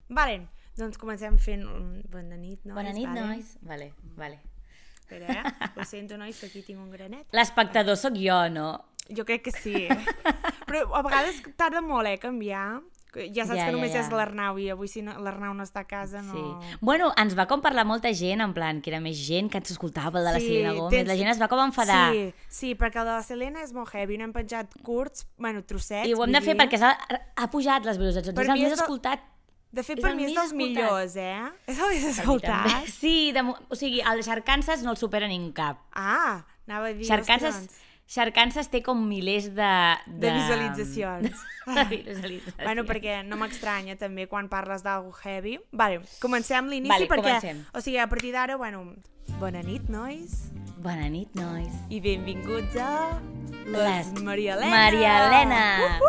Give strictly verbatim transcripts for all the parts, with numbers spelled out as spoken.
Vale, doncs comencem fent un bona nit, nois. Bona nit, vale? nois. Vale, vale. Espera, eh? Ho sento, nois, que aquí tinc un granet. L'espectador sóc jo, no? Jo crec que sí. Però a vegades tarda molt, eh, canviar. Ja saps Ja, que només ja, ja. és l'Arnau i avui si no, l'Arnau no està a casa no... Sí. Bueno, ens va com parlar molta gent, en plan, que era més gent que ens escoltava, el de la Sí, Selena Gómez. tens- La gent es va com enfadar. Sí, sí, perquè el de la Selena és molt heavy. No hem penjat curts, bueno, trossets. I ho hem de vull fer dir. perquè s'ha, ha pujat les visualitzacions. Per És el mi més és el- escoltat. De fet, és per el mi és més dels escoltat. millors, eh? És el més Per mi escoltat. també. Sí, de, mo- o sigui, el Xarcances no el supera ningú cap. Ah, anava a dir... Xarcances, ostres, Xarcances té com milers de... de visualitzacions. de visualitzacions. Bueno, perquè no m'estranya també quan parles d'algo heavy. Vale, comencem l'inici Vale, perquè... comencem. O sigui, a partir d'ara, bueno... Bona nit, nois. Bona nit, nois. I benvinguts a... Les Maria Helena. Maria Helena.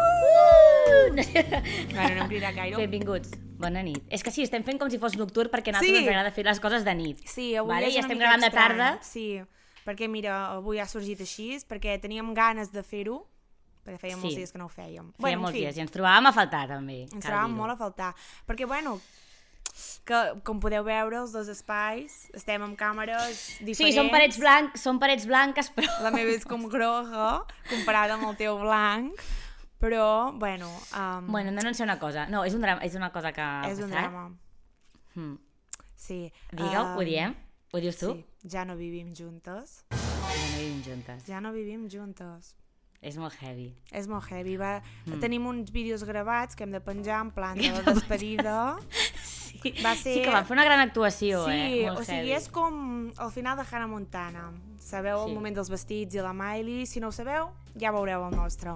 Uh! Bueno, no em cridarà gaire. Benvinguts. Bona nit. És que sí, estem fent com si fos nocturn perquè a Sí. nosaltres ens agrada fer les coses de nit. Sí, avui vale? és I una estem mica gravant de estrany. tarda. Sí, perquè mira, avui ha sorgit així, perquè teníem ganes de fer-ho, perquè feia molts Sí. dies que no ho fèiem. Feia en molts fi, dies i ens trobàvem a faltar també. ens cal trobàvem dir-ho. molt a faltar. Perquè, bueno, que com podeu veure, els dos espais, estem amb càmeres diferents. Sí, són parets, blanc, són parets blanques, però... La meva és com groga, comparada amb el teu blanc, però, bueno... Um, Bueno, hem d'anunciar una cosa. No, és, un drama, és una cosa que ha és un passat. drama. Hmm. Sí. Digue-ho, ho um, diem? Ho dius tu? Sí, ja no vivim juntes. Ja no vivim juntes. Ja no vivim juntes. És molt heavy. És molt heavy. Va... Mm. Tenim uns vídeos gravats que hem de penjar en plan de despedida. Sí, Va ser- sí que van fer una gran actuació, Sí, eh? Molt o sigui, heavy. és com el final de Hannah Montana. Sabeu Sí. el moment dels vestits i la Miley? Si no ho sabeu, ja veureu el nostre.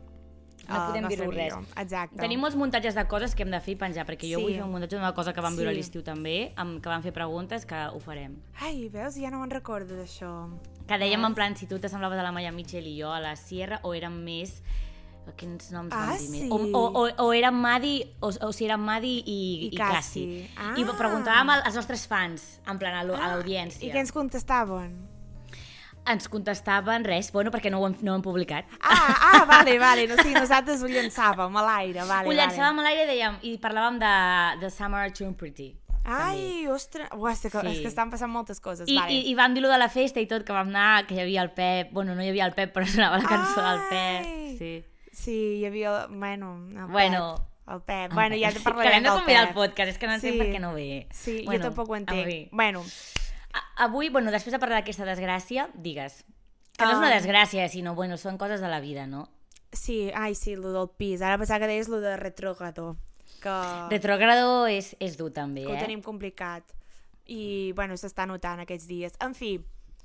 No el podem nostre dir-ho res. vídeo. Exacte. Tenim molts muntatges de coses que hem de fer i penjar, perquè jo Sí. vull fer un muntatge d'una cosa que vam viure Sí. a l'estiu també, amb, que vam fer preguntes, que ho farem. Ai, veus? Ja no me'n recordo d'això. Que dèiem Ah. en plan si tu t'assemblaves a la Maya Mitchell i jo a la Sierra, o érem més... Quins noms Ah, vam dir més? sí. O, o, o, o érem Madi, o, o si érem Madi i, I i Cassi. Cassi. Ah. I preguntàvem als nostres fans, en plan a l'au- a l'audiència. I què ens contestaven? Ens contestaven res, bueno, perquè no ho hem, no ho hem publicat. Ah, ah, vale, vale. No, sí, nosaltres ho llançàvem a l'aire, vale, ho llançàvem vale. a l'aire i dèiem, i parlàvem de, de Summer Too Pretty. Ai, ostres, Ua, és, que, Sí. és que estan passant moltes coses, I, vale. i, I vam dir-lo de la festa i tot, que vam anar, que hi havia el Pep, bueno, no hi havia el Pep, però sonava la cançó del Pep. Ai. Sí. Sí, hi havia, bueno, el Bueno, Pep. El Pep. Bueno, ja te que parlarem l'hem de del convidar al Pep. podcast, és que no entenc Sí. per què no ve. Sí, Bueno, jo tampoc ho en entenc. fi. Bueno, A- Avui, bueno, després de parlar d'aquesta desgràcia, digues. Que no és una Um, desgràcia, sinó, bueno, són coses de la vida, no? sí, ai, sí, lo del pis. Ara pensava que deies lo de retrògrado, que, Retrogrado és, és dur, també, que ho eh? tenim complicat. I, bueno, s'està notant aquests dies. En fi,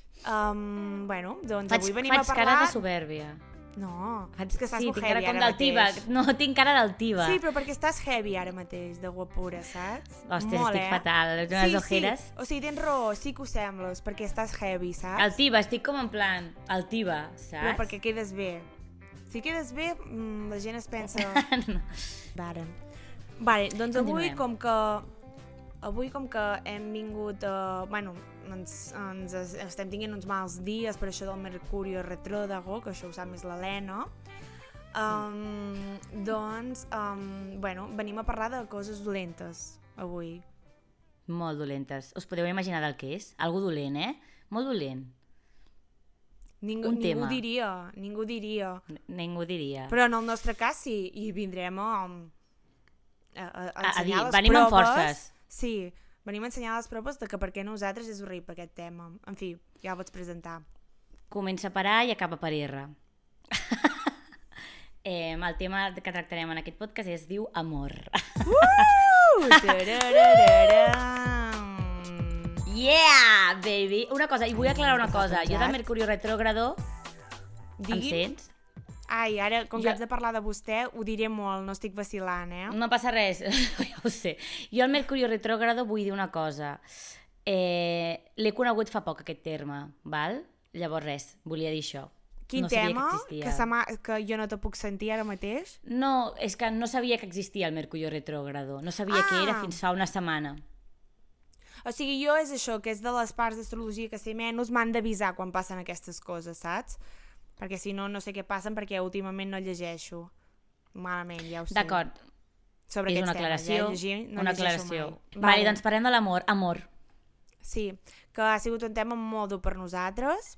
um, bueno, doncs Faig, avui venim faig a parlar... cara de soberbia. No, Faig, és que estàs sí, molt tinc heavy cara com ara d'altiva. mateix. No, tinc cara d'altiva. Sí, però perquè estàs heavy ara mateix, de guapura, saps? Hòstia, Molt, estic eh? fatal. Unes sí, ojeres. Sí. O sigui, tens raó, sí que ho sembles, perquè estàs heavy, saps? Altiva, estic com en plan altiva, saps? Però perquè quedes bé. Si quedes bé, mm, la gent es pensa... no. Vale. Vale, doncs avui Continuem. com que... Avui com que hem vingut a... Bueno, ens, ens es- estem tinguent uns mals dies per això del Mercurio retródago, que això ho sap més l'Helena. Um, doncs, um, bueno, venim a parlar de coses dolentes avui. Molt dolentes. Us podeu imaginar del que és? Algú dolent, eh? Molt dolent. Ningú, Un ningú tema. diria, ningú diria. N- Ningú diria. Però en el nostre cas sí, i vindrem a, a, a, a A- a ensenyar dir, les venim amb proves. forces. Sí, venim a ensenyar les proves de que per què nosaltres és horrible aquest tema. En fi, ja ho pots presentar. Comença per A i acaba per R. eh, el tema que tractarem en aquest podcast es diu amor. Uh! Tararararam. Yeah, baby! Una cosa, i vull aclarar una cosa. Jo de penjat. Mercurio retrógrado, em Digui. sents? Ai, ara, com que Jo- haig de parlar de vostè, ho diré molt, no estic vacilant, eh? No passa res, ja ho sé. Jo al Mercurio retrógrado vull dir una cosa. Eh, L'he conegut fa poc, aquest terme, val? Llavors res, volia dir això. Quin no sabia tema? que existia. Que, se m'ha- que jo no te puc sentir ara mateix? No, és que no sabia que existia el Mercurio retrógrado. No sabia Ah. què era fins fa una setmana. O sigui, jo és això, que és de les parts d'astrologia que sé menys, m'han d'avisar quan passen aquestes coses, saps? Perquè si no, no sé què passen, perquè últimament no llegeixo. Malament, ja ho sé. D'acord. sobre és aquests una aclaració, temes. Eh? Llegir, no una llegeixo aclaració. mai. Vale, doncs parlem de l'amor. Amor. Sí, que ha sigut un tema molt dur per nosaltres.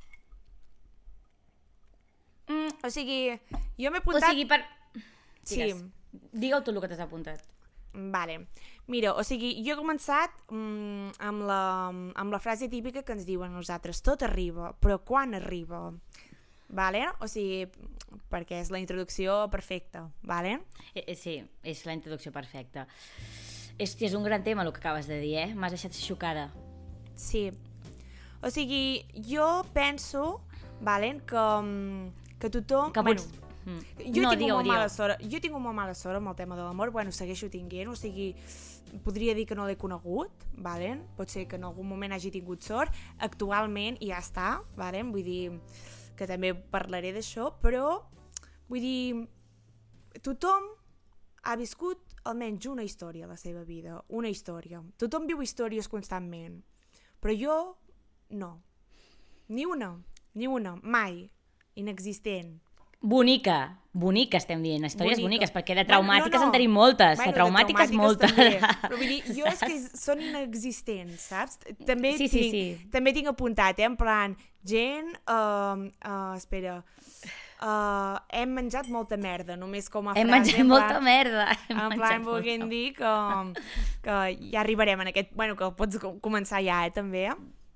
Mm, O sigui, jo m'he o apuntat... sigui, per... Sí. Digues. Digue-ho tu el que t'has apuntat. Vale. Mira, o sigui, jo he començat mm, amb, la, amb la frase típica que ens diuen nosaltres, tot arriba, però quan arriba? Vale? O sigui, perquè és la introducció perfecta, vale? Eh, eh, sí, és la introducció perfecta. Hòstia, és un gran tema el que acabes de dir, eh? M'has deixat xocada. Sí. O sigui, jo penso, vale, que, mm, que tothom... Que pots... Bueno, Mm. jo, no, tinc digue-ho, molt mala digue-ho. sort, jo tinc molt mala sort amb el tema de l'amor, bueno, segueixo tinguent, o sigui, podria dir que no l'he conegut, valen? Pot ser que en algun moment hagi tingut sort, actualment i ja està, valen? Vull dir que també parlaré d'això, però vull dir, tothom ha viscut almenys una història a la seva vida, una història. Tothom viu històries constantment, però jo no. Ni una, ni una, mai, inexistent. Bonica, bonica estem dient, històries Bonica. boniques, perquè de Bueno, traumàtiques no, no. en tenim moltes, Bueno, de traumàtiques, de moltes. també. Però vull dir, jo és Saps? que són inexistents, saps? També, Sí, sí, tinc, sí. també tinc apuntat, eh, en plan, gent, uh, uh, espera, uh, hem menjat molta merda, només com a Hem frase. menjat en molta plan- merda. Hem En menjat plan, molta volguem dir que, que ja arribarem en aquest... Bueno, que pots co- començar ja, eh, també.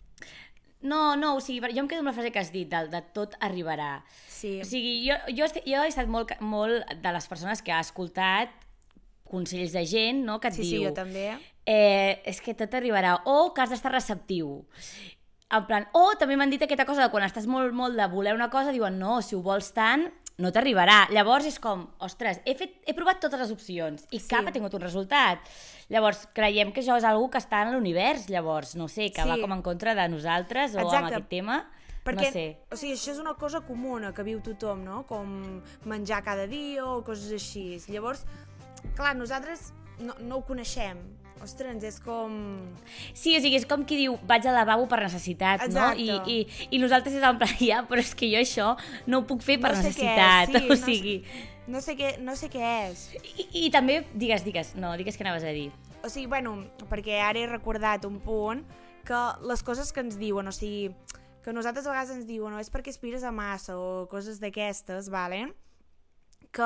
No, no, o sigui, jo em quedo amb la frase que has dit, de, de tot arribarà. Sí. O sigui, jo, jo, est- jo he estat molt, molt de les persones que ha escoltat consells de gent, no?, que et Sí, sí, diu... jo també. Eh, és que tot arribarà, o que has d'estar receptiu. En plan, o també m'han dit aquesta cosa de quan estàs molt, molt de voler una cosa, diuen, no, si ho vols tant, no t'arribarà. Llavors és com, ostres, he, fet, he provat totes les opcions i Sí. cap ha tingut un resultat. Llavors, creiem que això és algo que està en l'univers, llavors, no sé, que Sí. va com en contra de nosaltres o amb Exacte. aquest tema, Perquè, no sé. o sigui, això és una cosa comuna que viu tothom, no? Com menjar cada dia o coses així. Llavors, clar, nosaltres no, no ho coneixem. Ostres, és com... Sí, o sigui, és com qui diu, vaig al lavabo per necessitat, Exacte. no? I, i, I nosaltres és en plan, ja, però és que jo això no ho puc fer per no sé necessitat, què és, sí, o no sigui... sé- No sé, què, no sé què és. I, I també, digues, digues, no, digues què anaves a dir. O sigui, bueno, perquè ara he recordat un punt que les coses que ens diuen, o sigui, que nosaltres a vegades ens diuen, no és perquè aspires a massa o coses d'aquestes, vale? Que...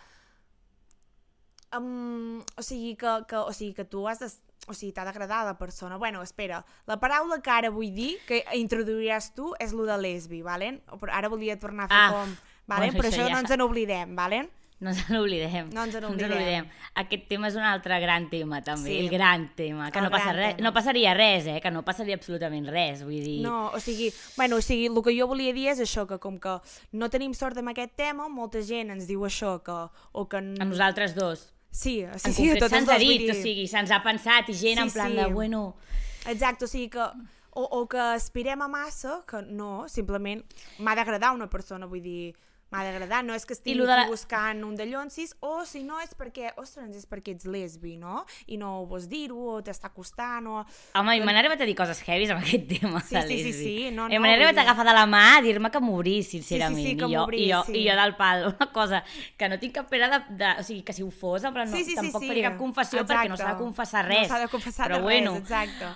Um, o sigui, que, que, o sigui, que tu has de... O sigui, t'ha d'agradar la persona. Bueno, espera, la paraula que ara vull dir, que introduiràs tu, és lo de lesbi, vale? Però ara volia tornar a fer Ah, com... Vale? bueno, Però això això ja. no ens n'oblidem, vale? No ens n'oblidem. No ens n'oblidem. Aquest tema és un altre gran tema, també, Sí. el gran tema, que El no, passa gran res, tema. no passaria res, eh? Que no passaria absolutament res, vull dir... No, o sigui, bueno, o sigui, el que jo volia dir és això, que com que no tenim sort amb aquest tema, molta gent ens diu això, que... O que... A nosaltres dos. Sí, sí, En sí, a concret totes se'ns dos, ha dit, vull dir... o sigui, se'ns ha pensat i gent Sí, en plan sí. de, bueno... Exacte, o sigui que... O, o que aspirem a massa, que no, simplement m'ha d'agradar una persona, vull dir... M'ha d'agradar, no és que estigui lo de la- aquí buscant un dallonsis, o si no és perquè, ostres, és perquè ets lesbi, no? I no vols dir-ho, o t'està costant, o... Home, i me n'he arribat a dir coses heavies amb aquest tema Sí, de sí, sí, lesbi. sí, no, I no, me n'he arribat vull a dir- agafar de la mà a dir-me que m'obrís, sincerament. Sí, sí, sí, que I, jo, m'obrís, i, jo, sí. I jo del pal, una cosa que no tinc cap pena de, de... O sigui, que si ho fos, en plan, no, Sí, sí, sí, tampoc sí. faria cap confessió perquè no s'ha de Exacte. confessar res. No s'ha de confessar però de bueno, res, exacte.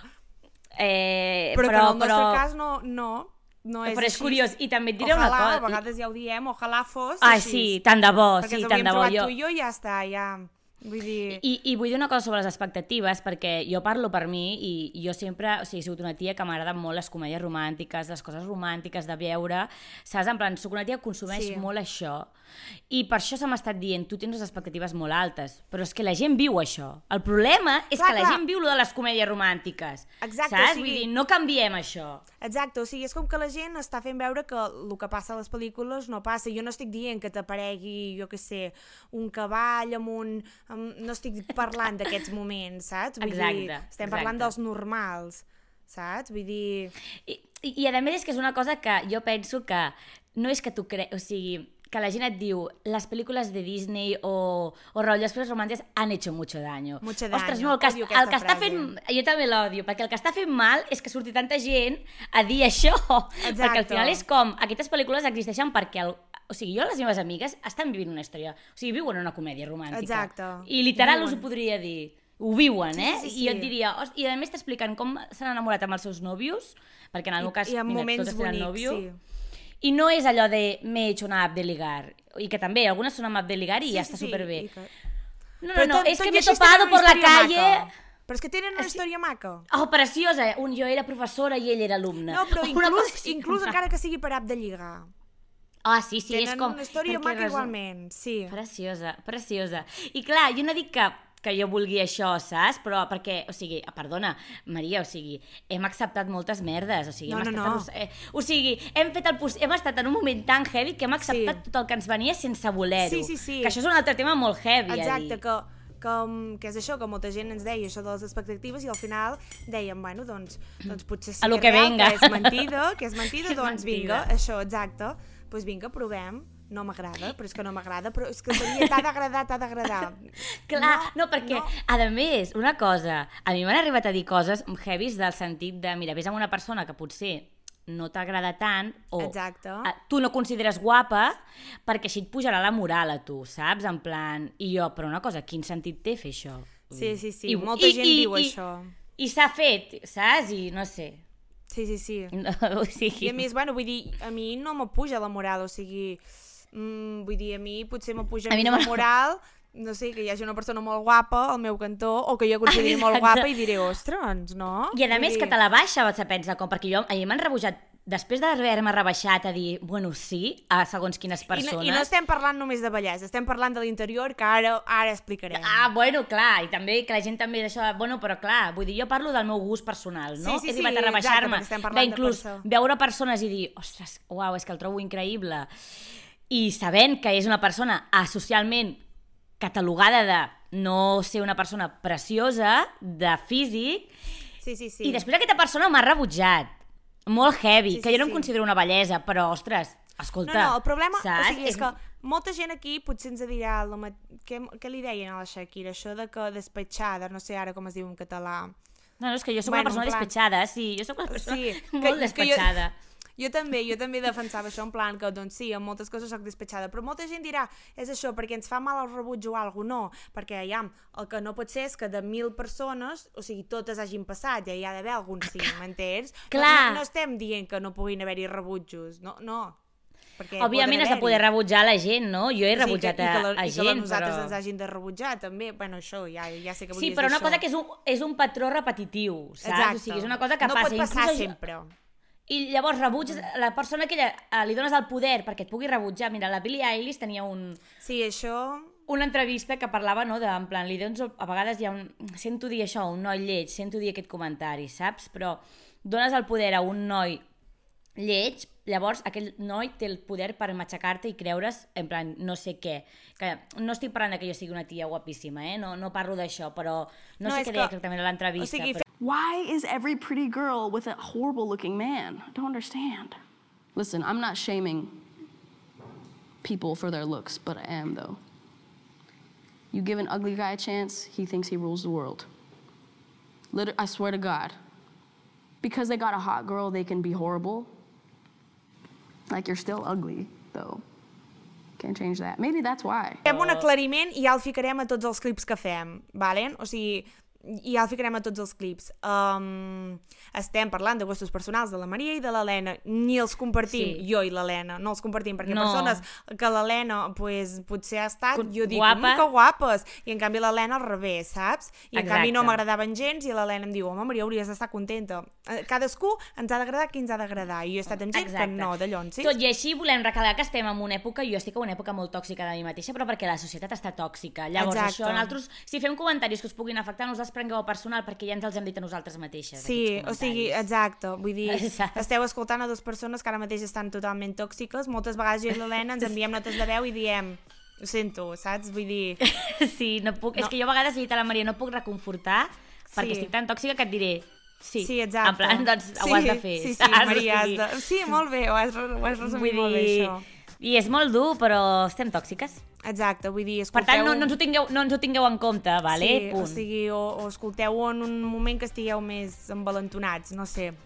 Eh, Però, però, que en el nostre però, cas no, no, no és però és així. curiós. I també et diré Ojalà, una cosa. a vegades ja ho diem, ojalà fos Ai, així. sí, tant de bo, Perquè sí, ens tant hauríem de bo. trobat Jo, tu i jo i ja està, ja... Vull dir... I, I vull dir una cosa sobre les expectatives, perquè jo parlo per mi i, i jo sempre, o sigui, he sigut una tia que m'agraden molt les comèdies romàntiques, les coses romàntiques de veure, saps? En plan, soc una tia que consumeix Sí. molt això i per això se m'ha estat dient, tu tens les expectatives molt altes, però és que la gent viu això. El problema és Clar, que la clar. gent viu lo de les comèdies romàntiques, Exacte, saps? o sigui- Vull dir, no canviem això. Exacte, o sigui, és com que la gent està fent veure que el que passa a les pel·lícules no passa. Jo no estic dient que t'aparegui, jo què sé, un cavall amb un... Amb... No estic parlant d'aquests moments, saps? Vull dir, Exacte, estem exacte. parlant dels normals, saps? Vull dir... I, i, I a més és que és una cosa que jo penso que no és que tu cre... O sigui, que la gent et diu les pel·lícules de Disney o, o rotllo, les pel·lícules romàntiques han hecho mucho daño. Mucho Ostres, daño. no, el que, Odio el aquesta que està frase. fent... Jo també l'odio, perquè el que està fent mal és que surti tanta gent a dir això. Exacte. Perquè al final és com, aquestes pel·lícules existeixen perquè el, O sigui, jo les meves amigues estan vivint una història, o sigui, viuen una comèdia romàntica. Exacte. I literal us ho podria dir. Ho viuen, eh? Sí, sí, sí. I jo et diria... I a més t'expliquen com s'han enamorat amb els seus nòvios, perquè en el meu cas, I, i en mira, moments totes tenen bonics, nòvio. sí. I no és allò de m'he hecho una app de ligar, i que també, algunes són amb app de ligar i Sí, ja sí, està sí, superbé. i que- No, no, Però no, tot- és tot que i m'he així topado tenen por una la història calle... maca. Però és que tenen una història maca. Oh, preciosa! Un, jo era professora i ell era alumne. No, però Una inclús, cosa així. inclús encara que sigui per app de lligar. Ah, sí, sí, Tenen és com... una història perquè maca resu- igualment, sí. Preciosa, preciosa. I clar, jo no dic que, que jo vulgui això, saps? Però perquè, o sigui, perdona, Maria, o sigui, hem acceptat moltes merdes, o sigui, No, hem no, estat no. En, eh, o sigui, hem fet el poss- hem estat en un moment tan heavy que hem acceptat Sí. tot el que ens venia sense voler-ho. Sí, sí, sí. Que això és un altre tema molt heavy Exacte, a dir. que, que, que és això, que molta gent ens deia això de les expectatives i al final dèiem, bueno, doncs, doncs potser sí A lo que, que és real, venga. que és mentida, que és mentida, Que és doncs mentida. vinga, això, exacte, doncs vinga, provem. No m'agrada, però és que no m'agrada, però és que seria, t'ha d'agradar, t'ha d'agradar. Clar, no, perquè, no. a més, una cosa, a mi m'han arribat a dir coses heavies del sentit de, mira, ves amb una persona que potser no t'agrada tant, o Exacte. a, tu no consideres guapa, perquè així et pujarà la moral a tu, saps? En plan, i jo, però una cosa, quin sentit té fer això? Sí, sí, sí, I- molta i- gent i- diu i- això. I s'ha fet, saps? I no sé. Sí, sí, sí. No, o sigui... I a més, bueno, vull dir, a mi no me puja la moral, o sigui, mm, vull dir, a mi potser me puja A mi més no la me- moral, no sé, que hi hagi una persona molt guapa al meu cantó, o que jo consideri molt Exacte. guapa i diré, ostres, no? I a Vull més dir, que te la baixa se pensa com, perquè jo, a mi m'han rebutjat, després d'haver-me rebaixat a dir, bueno, sí, a segons quines I persones... no, I no estem parlant només de bellesa, estem parlant de l'interior, que ara ara explicarem. Ah, bueno, clar, i també que la gent també és això, bueno, però clar, vull dir, jo parlo del meu gust personal, no? Sí, sí, He sí, arribat a exacte, rebaixar-me, perquè estem parlant de d'inclús perso- veure persones i dir, ostres, uau, és que el trobo increïble, i sabent que és una persona asocialment catalogada de no ser una persona preciosa, de físic, Sí, sí, sí. i després aquesta persona m'ha rebutjat, molt heavy, Sí, que sí, jo no em sí. considero una bellesa, però, ostres, escolta, No, no, el problema saps? o sigui, és que molta gent aquí potser ens dirà el ma- què, què li deien a la Shakira, això de que despatxada, no sé ara com es diu en català. No, no, és que jo sóc Bueno, una persona en plan- despatxada, sí, jo sóc una persona Sí, que- molt que despatxada. Jo, jo també, jo també defensava això, en plan que, doncs sí, en moltes coses soc despatxada, però molta gent dirà, és això, perquè ens fa mal el rebuig o alguna no, perquè, ja, el que no pot ser és que de mil persones, o sigui, totes hagin passat, ja hi ha d'haver algun sí, m'entens? Clar. No, no, no estem dient que no puguin haver-hi rebutjos, no, no. Perquè Òbviament has de poder rebutjar la gent, no? Jo he rebutjat sí, que, i que, la, a, a i que gent, nosaltres però... ens hagin de rebutjar, també. Bueno, això, ja, ja sé que Sí, volies però dir una això. cosa que és un, és un patró repetitiu, saps? Exacte. O sigui, és una cosa que no passa. pot passar inclús a- sempre. I llavors rebutges la persona que ella, eh, li dones el poder perquè et pugui rebutjar. Mira, la Billie Eilish tenia un, Sí, això... una entrevista que parlava, no?, de, en plan, li dones, a vegades hi ha un... Sento dir això, un noi lleig, sento dir aquest comentari, saps? Però dones el poder a un noi lleig, llavors aquell noi té el poder per matxacar-te i creure's, en plan, no sé què. Que no estic parlant de que jo sigui una tia guapíssima, eh? No, no parlo d'això, però no, No, sé és què deia que- exactament a l'entrevista. o sigui, però... Why is every pretty girl with a horrible looking man? I don't understand. Listen, I'm not shaming people for their looks, but I am though. You give an ugly guy a chance, he thinks he rules the world. Liter- I swear to God. Because they got a hot girl, they can be horrible. Like, you're still ugly, though. Can't change that. Maybe that's why. Fem un aclariment i ja el ficarem a tots els clips que fem, valen? O sigui, i ja el ficarem a tots els clips. Um, estem parlant de gustos personals de la Maria i de l'Helena. Ni els compartim, Sí. jo i l'Helena. No els compartim, perquè No. persones que l'Helena pues, potser ha estat, Gu- jo dic, guapa. mm, que guapes. I en canvi l'Helena al revés, saps? I en Exacte. canvi no m'agradaven gens i l'Helena em diu, home, Maria, hauries d'estar contenta. Eh, Cadascú ens ha d'agradar qui ens ha d'agradar. I jo he estat amb gent Exacte. que no, d'allò, sí? Tot i així volem recalcar que estem en una època, jo estic en una època molt tòxica de mi mateixa, però perquè la societat està tòxica. Llavors Exacte. això, nosaltres, si fem comentaris que us puguin afectar, no us els prengueu a personal perquè ja ens els hem dit a nosaltres mateixes. Sí, aquests o sigui, comentaris. exacte, vull dir, Saps? esteu escoltant a dues persones que ara mateix estan totalment tòxiques, moltes vegades jo i l'Helena ens enviem notes de veu i diem, ho sento, saps? Vull dir, Sí, no puc, No. és que jo a vegades he dit a la Maria, no puc reconfortar perquè Sí. estic tan tòxica que et diré, sí, sí, exacte. en plan, doncs sí, ho has de fer. Sí, sí, saps? Maria, O has sigui, de... Sí, molt bé, ho has, ho has resumit vull molt bé, dir, això. i és molt dur, però estem tòxiques. Exacte, vull dir, Per escolteu... tant, no, no, ens ho tingueu, no ens ho tingueu en compte, vale? Sí, Punt. o sigui, o, o escolteu en un moment que estigueu més envalentonats, no sé.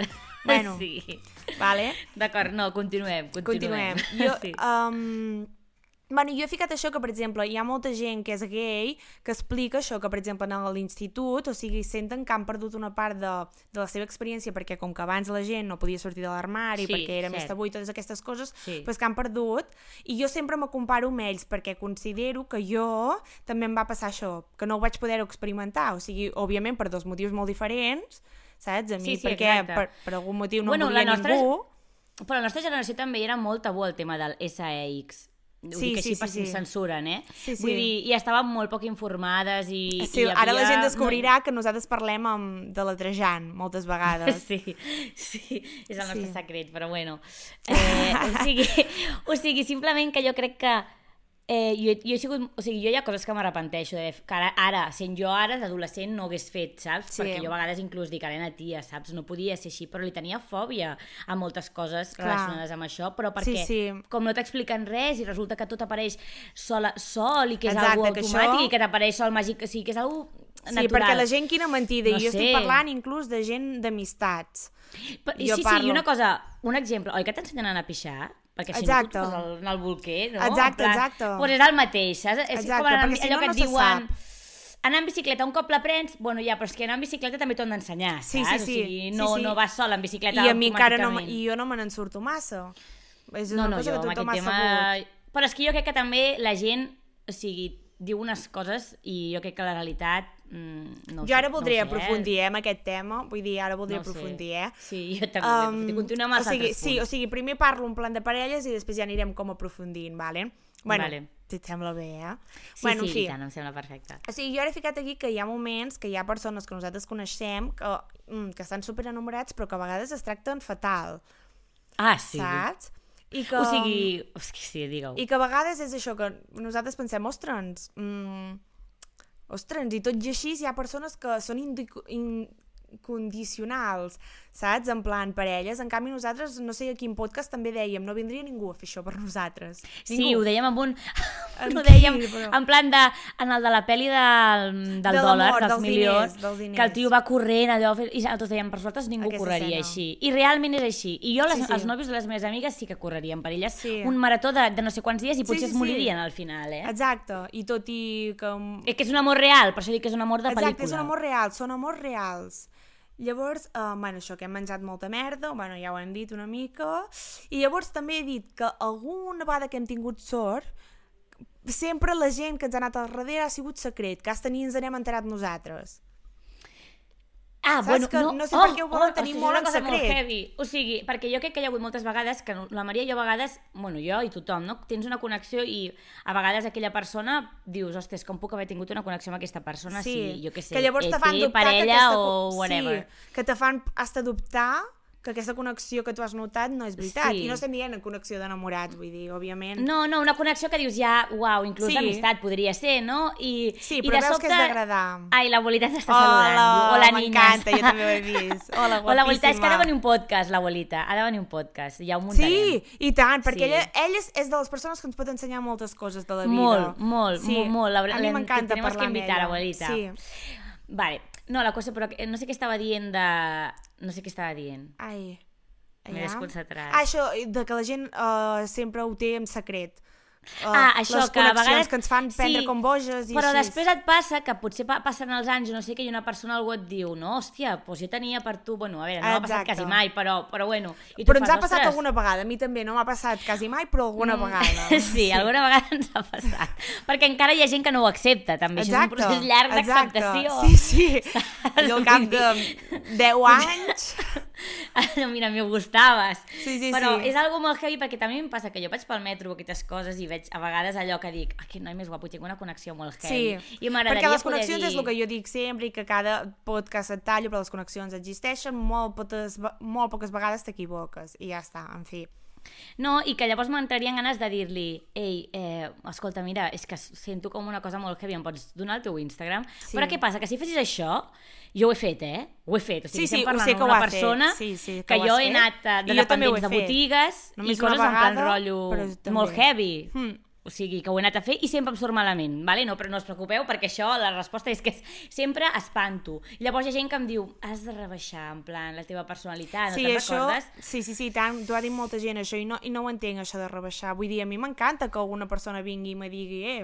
Bueno, sí. Vale? D'acord, no, continuem, continuem. Continuem. Jo, sí. um, bueno, jo he ficat això que, per exemple, hi ha molta gent que és gay que explica això, que, per exemple, en l'institut, o sigui, senten que han perdut una part de, de la seva experiència perquè com que abans la gent no podia sortir de l'armari, Sí, perquè era cert. més tabú i totes aquestes coses, Sí. pues que han perdut, i jo sempre me comparo amb ells perquè considero que jo també em va passar això, que no ho vaig poder experimentar, o sigui, òbviament per dos motius molt diferents, saps? A mi Sí, sí, perquè exacte. per, per algun motiu no Bueno, em volia la nostra- ningú. Però la nostra generació també era molt tabú el tema del S A X. Ho Sí, dic sí, així sí, per sí. si censuren, eh? Sí, sí. Vull dir, i estàvem molt poc informades i... Sí, i hi ara la havia... gent descobrirà que nosaltres parlem amb, de la Trajan moltes vegades. Sí, sí, és el nostre Sí. secret, però bueno. Eh, o, sigui, o sigui, simplement que jo crec que eh, jo, jo he sigut, o sigui, jo hi ha coses que m'arrepenteixo de que ara, ara, sent jo ara d'adolescent no ho hagués fet, saps? Sí. Perquè jo a vegades inclús dic, Helena, tia, saps? No podia ser així, però li tenia fòbia a moltes coses Clar. relacionades amb això, però perquè Sí, sí. com no t'expliquen res i resulta que tot apareix sol, sol i que és Exacte, algo que automàtic això- i que t'apareix sol màgic, o sigui, que és algo natural. Sí, perquè la gent quina mentida, No i jo sé. estic parlant inclús de gent d'amistats. Però, Jo sí, sí, parlo. i una cosa, un exemple, oi que t'ensenyen a anar a pixar? Perquè si Exacte. no tu et fas el, el bolquer, no? Exacte, En plan, exacte. Pues és el mateix, saps? És Exacte, com anar, perquè si allò no, que no et se diuen... sap. Anar en bicicleta, un cop l'aprens, bueno, ja, però és que anar en bicicleta també t'ho han d'ensenyar, Sí, saps? sí, sí. O sigui, Sí, no, sí. no vas sol en bicicleta I a mi encara no, automàticament. i jo no me n'en surto massa. És No, una no, cosa jo que amb tothom aquest ha tema... sabut. Però és que jo crec que també la gent, o sigui, diu unes coses i jo crec que la realitat... Mm, no ho Jo ara sé, voldria no ho sé, aprofundir eh, en aquest tema, vull dir, ara voldria No ho sé. aprofundir, eh? Sí, jo també voldria aprofundir. Continuem amb els o sigui, altres sí, punts. o sigui, primer parlo en plan de parelles i després ja anirem com aprofundint, vale? Bueno, Vale. si et sembla bé, eh? Sí, bueno, sí, en fi. i tant, em sembla perfecte. O sigui, jo ara he ficat aquí que hi ha moments que hi ha persones que nosaltres coneixem que, mm, que estan super enamorats però que a vegades es tracten fatal, Ah, sí. saps? I que, O sigui, és que sí, digue-ho. I que a vegades és això, que nosaltres pensem, ostres, mm, ostres, i tot i així hi ha persones que són indico- incondicionals, saps? En plan, parelles. En canvi, nosaltres, no sé a quin podcast també dèiem, no vindria ningú a fer això per nosaltres. Sí, Ningú. ho dèiem amb un... En ho qui, dèiem però? en plan de... En el de la pel·li del, del De dòlar, l'amor, dels, dels milions, diners, dels diners. que el tio va corrent allò, i nosaltres dèiem, per nosaltres ningú Aquesta correria escena. així. I realment és així. I jo, les, Sí, sí. els nòvios de les meves amigues sí que correrien per elles Sí. un marató de, de no sé quants dies i Sí, potser sí, es sí. moririen al final, eh? Exacte, i tot i que... És que és un amor real, per això dic que és un amor de pel·lícula. Exacte, és un amor real, són amors reals. Llavors, uh, bueno, això, que hem menjat molta merda, bueno, ja ho hem dit una mica, i llavors també he dit que alguna vegada que hem tingut sort, sempre la gent que ens ha anat al darrere ha sigut secret, que hasta ni ens n'hem enterat nosaltres. Ah, Saps bueno, que no, no sé per què ho volen oh, tenir ostres, molt és una en cosa molt secret. heavy. O sigui, perquè jo crec que hi ha hagut moltes vegades que la Maria i jo a vegades, bueno, jo i tothom, no? Tens una connexió i a vegades aquella persona dius, ostres, com puc haver tingut una connexió amb aquesta persona Sí, si, jo què sé, que llavors te fan E T, dubtar parella que aquesta... o co- whatever. Sí, que te fan hasta dubtar que aquesta connexió que tu has notat no és veritat. Sí. I no estem dient en connexió d'enamorats, vull dir, òbviament. No, no, una connexió que dius ja, uau, inclús Sí. d'amistat podria ser, no? I, Sí, i però de veus sobte... que és d'agradar. Ai, l'abuelita ens està Hola, saludant. Diu, Hola, niñas. m'encanta, jo també ho he vist. Hola, Hola, abuelita, és que ha de guapíssima. venir un podcast, l'abuelita. Ha de venir un podcast, ja ho muntarem. Sí, i tant, perquè Sí. ella, ella és, és de les persones que ens pot ensenyar moltes coses de la vida. Molt, molt, sí. molt, molt. La- A mi la- m'encanta tenemos parlar que invitar, amb ella. abuelita. Sí. Vale, no, la cosa, però que- no sé què estava dient de... No sé què estava dient. Ai, M'he allà. desconcentrat. Ah, això, de que la gent uh, sempre ho té en secret. Uh, Ah, això, les que a connexions vegades... que ens fan prendre sí, com boges i però així. després et passa que potser pa passen els anys, no sé què, i una persona algú et diu, no, hòstia, doncs jo tenia per tu... Bueno, a veure, no m'ha passat Exacte. quasi mai, però, però bueno... I tu Però ens fas, ha passat "Ostres, alguna vegada, a mi també, no m'ha passat quasi mai, però alguna vegada. Sí, alguna vegada ens ha passat. Perquè encara hi ha gent que no ho accepta, també. Això és un procés llarg exacte. d'acceptació. Sí, sí. Allò al cap de deu anys... No, mira, me gustaves. Sí, sí, Però sí. és algo molt heavy perquè també em passa que jo vaig pel metro aquestes coses i veig a vegades allò que dic, aquest noi més guapo, tinc una connexió molt heavy. Sí, I m'agradaria perquè les poder connexions dir... és el que jo dic sempre i que cada podcast et tallo, però les connexions existeixen, molt poques, molt poques vegades t'equivoques i ja està, en fi. No, i que llavors m'entrarien ganes de dir-li ei, eh, escolta, mira, és que sento com una cosa molt heavy, em pots donar el teu Instagram? Sí. Però què passa? Que si fessis això, jo ho he fet, eh? Ho he fet. O sigui, Sí, sí, estem ho parlant sé que amb ho una ha fet. persona Sí, sí, que que ho has jo he fet. anat eh, de I jo també ho he dependents de fet. botigues Només i coses una en plan vegada, rotllo però també. molt heavy. Mm. O sigui, que ho he anat a fer i sempre em surt malament, vale? No, però no us preocupeu, perquè això, la resposta és que sempre espanto. I llavors hi ha gent que em diu, has de rebaixar, en plan, la teva personalitat, no sí, te'n això, recordes? Sí, sí, sí, tant, t'ho ha dit molta gent, això, i no, i no ho entenc, això de rebaixar. Vull dir, a mi m'encanta que alguna persona vingui i me digui, eh,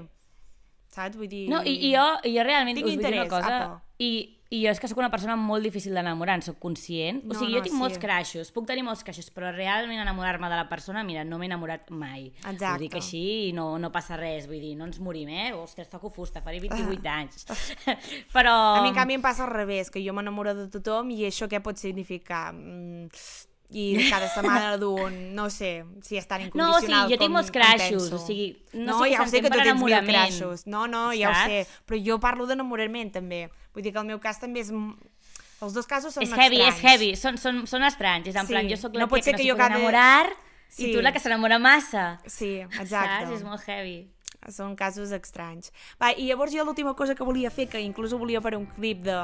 saps? Vull dir... No, i, i, jo, i jo realment Tinc us vull dir una interès, cosa, apa. i, i jo és que sóc una persona molt difícil d'enamorar, en soc conscient. O No, sigui, no, jo tinc sí. molts crashes, puc tenir molts crashes, però realment enamorar-me de la persona, mira, no m'he enamorat mai. Exacte. Ho dic així i no, no passa res, vull dir, no ens morim, eh? Ostres, toco fusta, faré vint-i-vuit anys. Però... A mi, en canvi, em passa al revés, que jo m'enamoro de tothom i això què pot significar? Mm, I cada setmana d'un, no sé, si és tan No, o sigui, incondicional jo tinc com molts em crashes, penso. o sigui, no, No, sé què ja ho sé s'entén que per tu tens mil enamorament. crashes. No, no, ja saps? ho sé. Però jo parlo d'enamorament, també. Vull dir que el meu cas també és... Els dos casos són És heavy, estranys. és heavy, són, són, són estranys, és en Sí. plan, jo sóc la No pot tia ser que no que s'hi jo pot cada- enamorar Sí. i tu la que s'enamora massa. Sí, exacte. Saps? És molt heavy. Són casos estranys. Va, i llavors jo l'última cosa que volia fer, que inclús ho volia per un clip de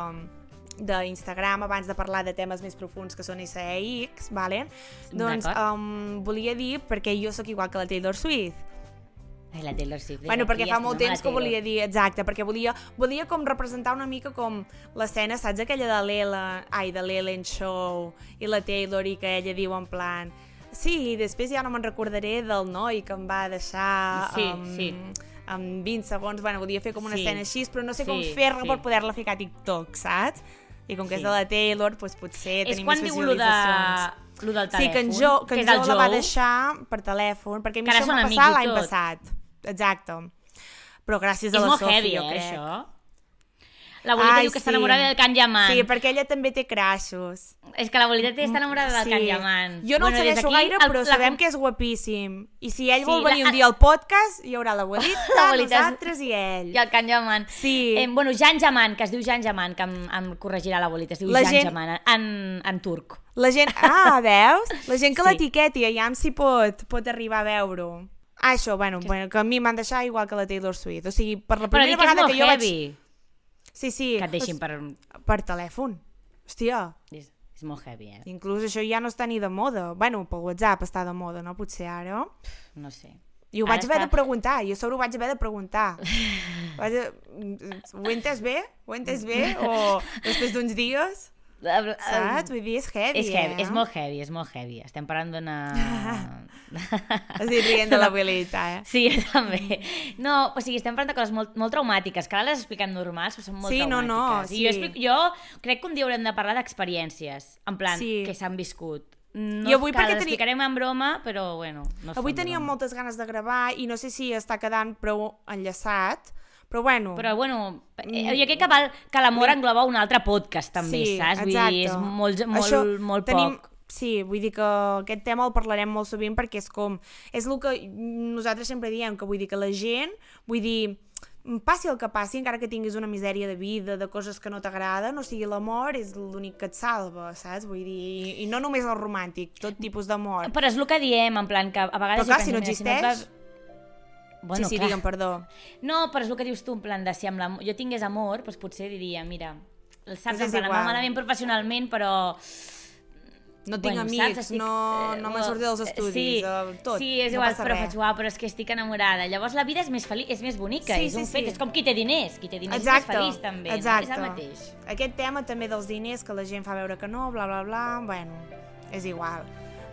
d'Instagram abans de parlar de temes més profuns que són S E X, vale? Doncs D'acord. um, volia dir, perquè jo sóc igual que la Taylor Swift. Ai, la Taylor Swift. Bueno, perquè fa molt temps que volia volia dir, exacte, perquè volia, volia com representar una mica com l'escena, saps, aquella de l'Ellen, ai, de l'Ellen Show, i la Taylor, i que ella diu en plan, sí, i després ja no me'n recordaré del noi que em va deixar Sí, um, sí. amb vint segons, bueno, volia fer com una Sí. escena així, però no sé com Sí, fer-la sí. per poder-la ficar a TikTok, saps? I com que Sí. és de la Taylor, doncs potser És tenim quan més diu lo, de... visualitzacions. lo del telèfon. Sí, que en Jo, que que en és el Jo la va Joe. deixar per telèfon, perquè a mi Que ara això em són va amics passar i l'any tot. passat. Exacte. Però gràcies a És la molt Sophie, heavy, jo eh, crec. això. L'abuelita Ai, diu que està sí. enamorada del Can Yaman. Sí, perquè ella també té crashes. És que l'abuelita està enamorada del Can Yaman. Jo no bueno, el des segueixo d'aquí, gaire, el- però la- sabem que és guapíssim. I si ell Sí, vol venir la- un dia al podcast, hi haurà l'abuelita, L'abuelita és- nosaltres i ell. I el Can Yaman. Sí. Eh, bueno, Jan Yaman, que es diu Jan Yaman, que em, em corregirà l'abuelita, es diu La Jan gent- Yaman, en, en turc. La gent... Ah, veus? La gent que Sí. l'etiqueti, aviam si pot, pot arribar a veure-ho. Ah, això, bueno, bueno, que a mi m'han deixat igual que la Taylor Swift. O sigui, per la Però primera dic que és vegada molt que jo heavy, vaig... Sí, sí. que et deixin per... Per telèfon. Hòstia, És, és molt heavy, eh? inclús això ja no està ni de moda. Bueno, pel WhatsApp està de moda, no? Potser ara. No sé. I ho Ara vaig haver està- de preguntar, jo a sobre ho vaig haver de preguntar. Vaig a... Ho he entès bé? Ho he entès bé? O després d'uns dies? Saps? Vull dir, és heavy, És heavy, eh? és molt heavy, és molt heavy. Estem parlant d'una... Has dit rient de l'abuelita, eh? Sí, jo també. No, o sigui, estem parlant de coses molt, molt traumàtiques, que ara les expliquem normals, però són molt Sí, no, traumàtiques. no, sí. I jo, explico, jo crec que un dia haurem de parlar d'experiències, en plan, Sí. que s'han viscut. No I avui que perquè les teni- explicarem en broma, però bueno, no Avui són teníem broma. moltes ganes de gravar i no sé si està quedant prou enllaçat, però bueno... Però bueno, eh, jo crec que, val, que l'amor engloba un altre podcast també, sí, saps? Vull exacte. dir, és molt, molt, Això molt tenim, poc. Sí, vull dir que aquest tema el parlarem molt sovint perquè és com... És el que nosaltres sempre diem, que vull dir que la gent, vull dir, passi el que passi, encara que tinguis una misèria de vida, de coses que no t'agraden, o sigui, l'amor és l'únic que et salva, saps? Vull dir, i, i no només el romàntic, tot tipus d'amor. Però és el que diem, en plan, que a vegades... Però clar, jo si no penso, mira, existeix... et Bueno, sí, sí, clar. digue'm, perdó. No, però és el que dius tu, en plan, de si amb la... jo tingués amor, doncs potser diria, mira, saps, Doncs és en plan, em va igual. malament professionalment, però... No tinc Bueno, amics, saps? Estic- no, no me'n eh, surto dels eh, estudis, sí, eh, tot, Sí, és no igual, passa però res. faig, uau, però és que estic enamorada. Llavors la vida és més feliç, és més bonica, Sí, és sí, un fet, sí. és com qui té diners, qui té diners Exacte, és més feliç també, exacte. no? És el mateix. Aquest tema també dels diners, que la gent fa veure que no, bla, bla, bla, bueno, és igual.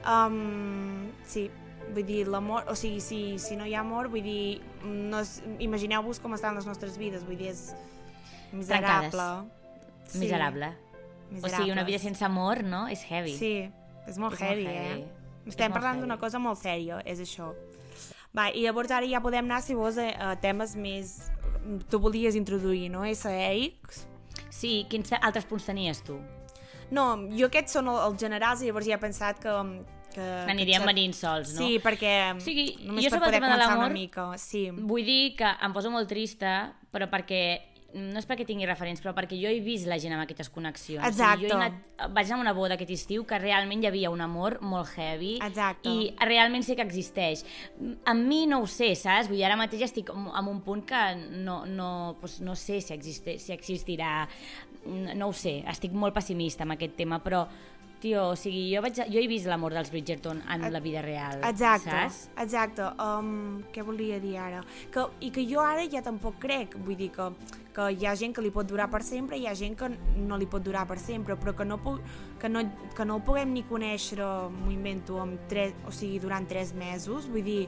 Um, sí, vull dir, l'amor, o sigui, si, si no hi ha amor, vull dir, no és, imagineu-vos com estan les nostres vides, vull dir, és miserable. Sí, Miserable. O sigui, una vida miserables. sense amor, no? És heavy. Sí, és molt És molt heavy, heavy. eh? És Estem molt parlant heavy. d'una cosa molt sèria, és això. Va, i llavors ara ja podem anar, si vols, a, a temes més... Tu volies introduir, no? S E X. Sí, quins altres punts tenies tu? No, jo aquests són el- els generals i llavors ja he pensat que... que Aniríem que- venint sols, no? Sí, perquè O sigui, només jo per sobre el poder tema de començar una l'amor- mica. Sí. Vull dir que em poso molt trista, però perquè no és perquè tingui referents, però perquè jo he vist la gent amb aquestes connexions. Exacte. O sigui, jo he anat, vaig anar a una boda aquest estiu que realment hi havia un amor molt heavy. Exacte. I realment sé que existeix. Amb mi no ho sé, saps? Vull dir, ara mateix estic en en un punt que no, no, doncs no sé si, existe, si existirà. No ho sé, estic molt pessimista amb aquest tema, però Tio, o sigui, jo, vaig, jo he vist l'amor dels Bridgerton en la vida real, exacte, saps? Exacte, um, què volia dir ara? Que, I que jo ara ja tampoc crec, vull dir que, que hi ha gent que li pot durar per sempre i hi ha gent que no li pot durar per sempre, però que no, que no, que no el puguem ni conèixer, m'ho invento, amb tres, o sigui, durant tres mesos, vull dir,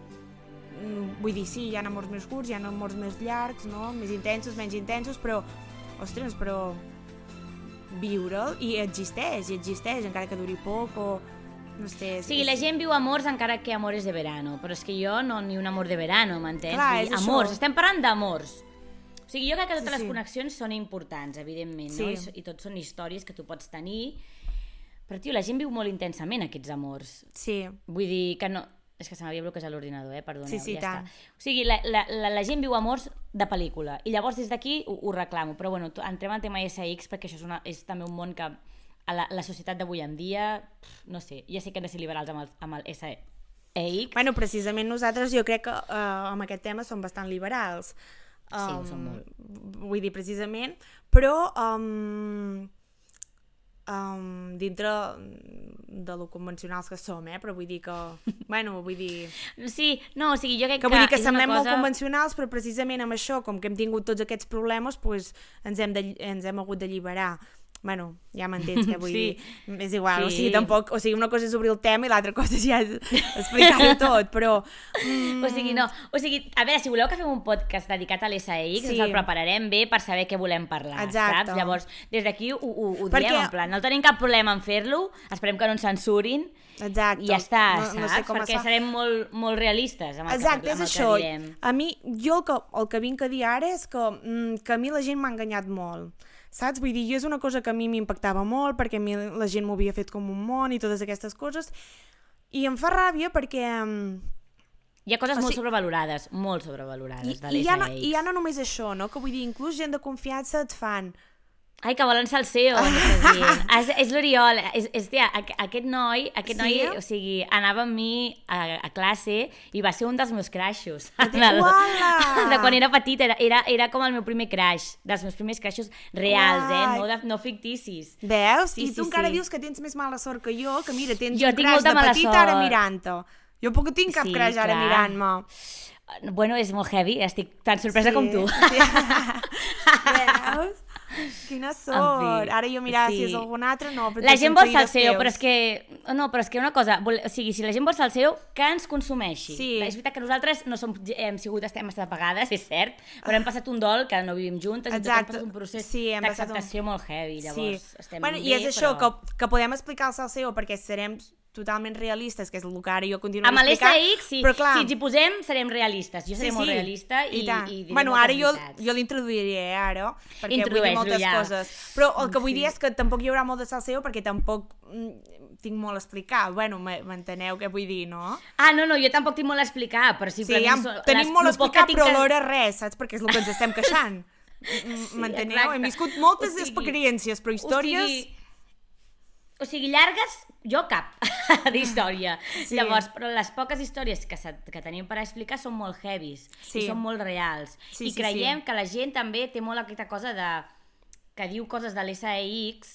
vull dir, sí, hi ha amors més curts, hi ha amors més llargs, no? Més intensos, menys intensos, però, ostres, però viure'l, i existeix, i existeix, encara que duri poc, o no sé... O sigui, la gent viu amors encara que amores de verano, però és que jo no ni un amor de verano, m'entens? Clar, és amors, això. Estem parlant d'amors. O sigui, jo crec que totes Sí, les sí. connexions són importants, evidentment, Sí. no? I, I tot són històries que tu pots tenir, però, tio, la gent viu molt intensament aquests amors. Sí, Vull dir que no... És que se m'havia bloquejat l'ordinador, eh? Perdoneu, Sí, sí, ja tant. està. O sigui, la, la, la, la gent viu amors de pel·lícula, i llavors des d'aquí ho, ho reclamo, però bueno, tu- entrem en tema S X perquè això és, una, és també un món que a la, la societat d'avui en dia, pf, no sé, ja sé que hem de ser liberals amb el, amb el S X. bueno, precisament nosaltres jo crec que uh, amb aquest tema som bastant liberals. Sí, ho som molt. Vull dir, precisament, però um, um, dintre de lo convencionals que som, eh? Però vull dir que... bueno, vull dir... Sí, no, o sigui, jo crec Que que, vull dir que és una semblem cosa... molt convencionals, però precisament amb això, com que hem tingut tots aquests problemes, pues, ens, hem de, ens hem hagut d'alliberar. Bueno, ja m'entens què vull Sí. dir. És igual, Sí. o sigui, tampoc... O sigui, una cosa és obrir el tema i l'altra cosa és ja explicar-ho tot, però... Mm, O sigui, no, o sigui, a veure, si voleu que fem un podcast dedicat a l'S X, Sí. ens el prepararem bé per saber què volem parlar, Exacte. saps? Llavors, des d'aquí ho, ho, ho Perquè- diem, en plan, no tenim cap problema en fer-lo, esperem que no ens censurin, Exacte. i ja està, no, saps? no sé com Perquè es fa. serem molt, molt realistes amb el, Exacte, que, és amb el això. que direm. A mi, jo el que, el que vinc a dir ara és que, mm, que a mi la gent m'ha enganyat molt. Saps? Vull dir, jo és una cosa que a mi m'impactava molt perquè a mi la gent m'ho havia fet com un món i totes aquestes coses, i em fa ràbia perquè... mm, Hi ha coses O molt sigui- sobrevalorades, molt sobrevalorades de i, ja no, l'S X. I ja no només això, no? Que vull dir, inclús gent de confiança et fan... Ai, que volen salseo, m'estàs dient. és és l'Oriol, és, és, tia, aqu- aquest noi, aquest Sí? noi, o sigui, anava amb mi a, a classe i va ser un dels meus crashos. te- Uala! De quan era petit, era, era, era com el meu primer crash, dels meus primers crashos reals, eh? Uai! No, de, no ficticis. Veus? Sí, I tu sí, encara sí. dius que tens més mala sort que jo, que mira, tens Jo un tinc crash molta de mala petita ara sort. mirant-te. Jo poc tinc cap Sí, crash ara clar. mirant-me. Bueno, és molt heavy, estic tan sorpresa Sí, com tu. Sí. Veus? Quina sort. En fi, Ara jo mirar sí. si és algun altre, no. però La tots gent són vol seguidors salseo, teus. però és que... No, però és que una cosa... Vol, o sigui, si la gent vol salseo, que ens consumeixi. Sí. És veritat que nosaltres no som, hem sigut, estem estat apagades, és cert, però hem passat un dol que no vivim juntes i tot hem Exacte. passat un procés Sí, hem passat un- d'acceptació molt heavy, llavors Sí. estem Bueno, bé, i és això, però... que, que podem explicar el salseo perquè serem totalment realistes, que és el que ara jo continuo Amb l'S explicant. X, si, però clar, si ens hi posem, serem realistes. Jo seré sí, molt sí, realista i, tant. i diré bueno, moltes ara jo, veritats. jo l'introduiré ara, perquè vull dir Introdueix-lo moltes ja. coses. Però el que vull Sí. dir és que tampoc hi haurà molt de salseo perquè tampoc mm, tinc molt a explicar. Bueno, me- m'enteneu què vull dir, no? Ah, no, no, jo tampoc tinc molt a explicar, però Sí, simplement... ja, són- tenim les- molt a lo poc que explicar, tinc però que- alhora res, saps? Perquè és el que ens estem queixant. Sí, M'enteneu? exacte. Hem viscut moltes O sigui- experiències, però històries... O sigui, o sigui, llargues, jo cap d'història. Sí. Sí. Llavors, però les poques històries que, se, que tenim per explicar són molt heavies Sí. i són molt reals. Sí, I sí, creiem sí. que la gent també té molt aquesta cosa de que diu coses de l'S X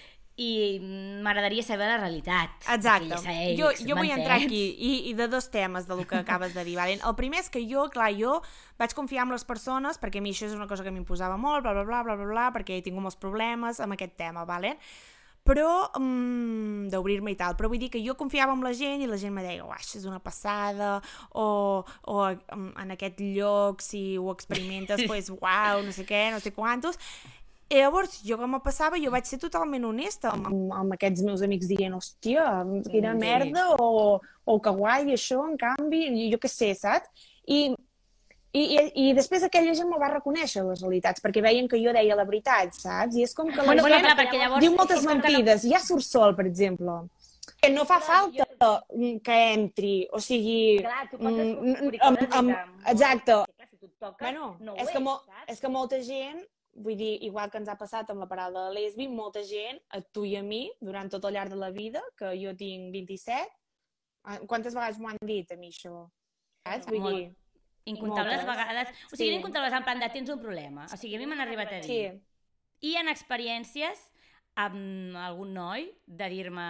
i m'agradaria saber la realitat. Exacte. d'aquell S X, Jo, jo vull entrar m'entens? aquí i, i de dos temes del que acabes de dir. Valen? El primer és que jo, clar, jo vaig confiar en les persones perquè a mi això és una cosa que m'imposava molt, bla, bla, bla, bla, bla, bla, perquè he tingut molts problemes amb aquest tema, vale? però mm, d'obrir-me i tal, però vull dir que jo confiava en la gent i la gent me deia, uaix, és una passada, o, o en aquest lloc, si ho experimentes, pues, uau, no sé què, no sé quantos. I llavors, jo com me passava, jo vaig ser totalment honesta amb, amb, amb aquests meus amics dient, hòstia, quina Sí. merda, o, o que guai això, en canvi, jo què sé, saps? I, i, i, i després aquella gent me va reconèixer les realitats, perquè veien que jo deia la veritat, saps? I és com que la Bueno, gent bueno, clar, perquè llavors diu moltes és com que no- mentides, ja surt sol, per exemple. Que no fa falta que entri, o sigui... Clar, tu pots mm, descobrir amb- coses amb- i que- Exacte. Clar, si tu et toques, Bueno, no ho és, que mo, saps? és que molta gent, vull dir, igual que ens ha passat amb la paraula de lesbi, molta gent, a tu i a mi, durant tot el llarg de la vida, que jo tinc vint-i-set, ah, quantes vegades m'ho han dit a mi això? Saps? Vull Molt. dir... Incomptables Moltes. vegades. O sigui, Sí. no incomptables en plan de tens un problema. O sigui, a mi m'han arribat a dir. Sí, I en experiències amb algun noi, de dir-me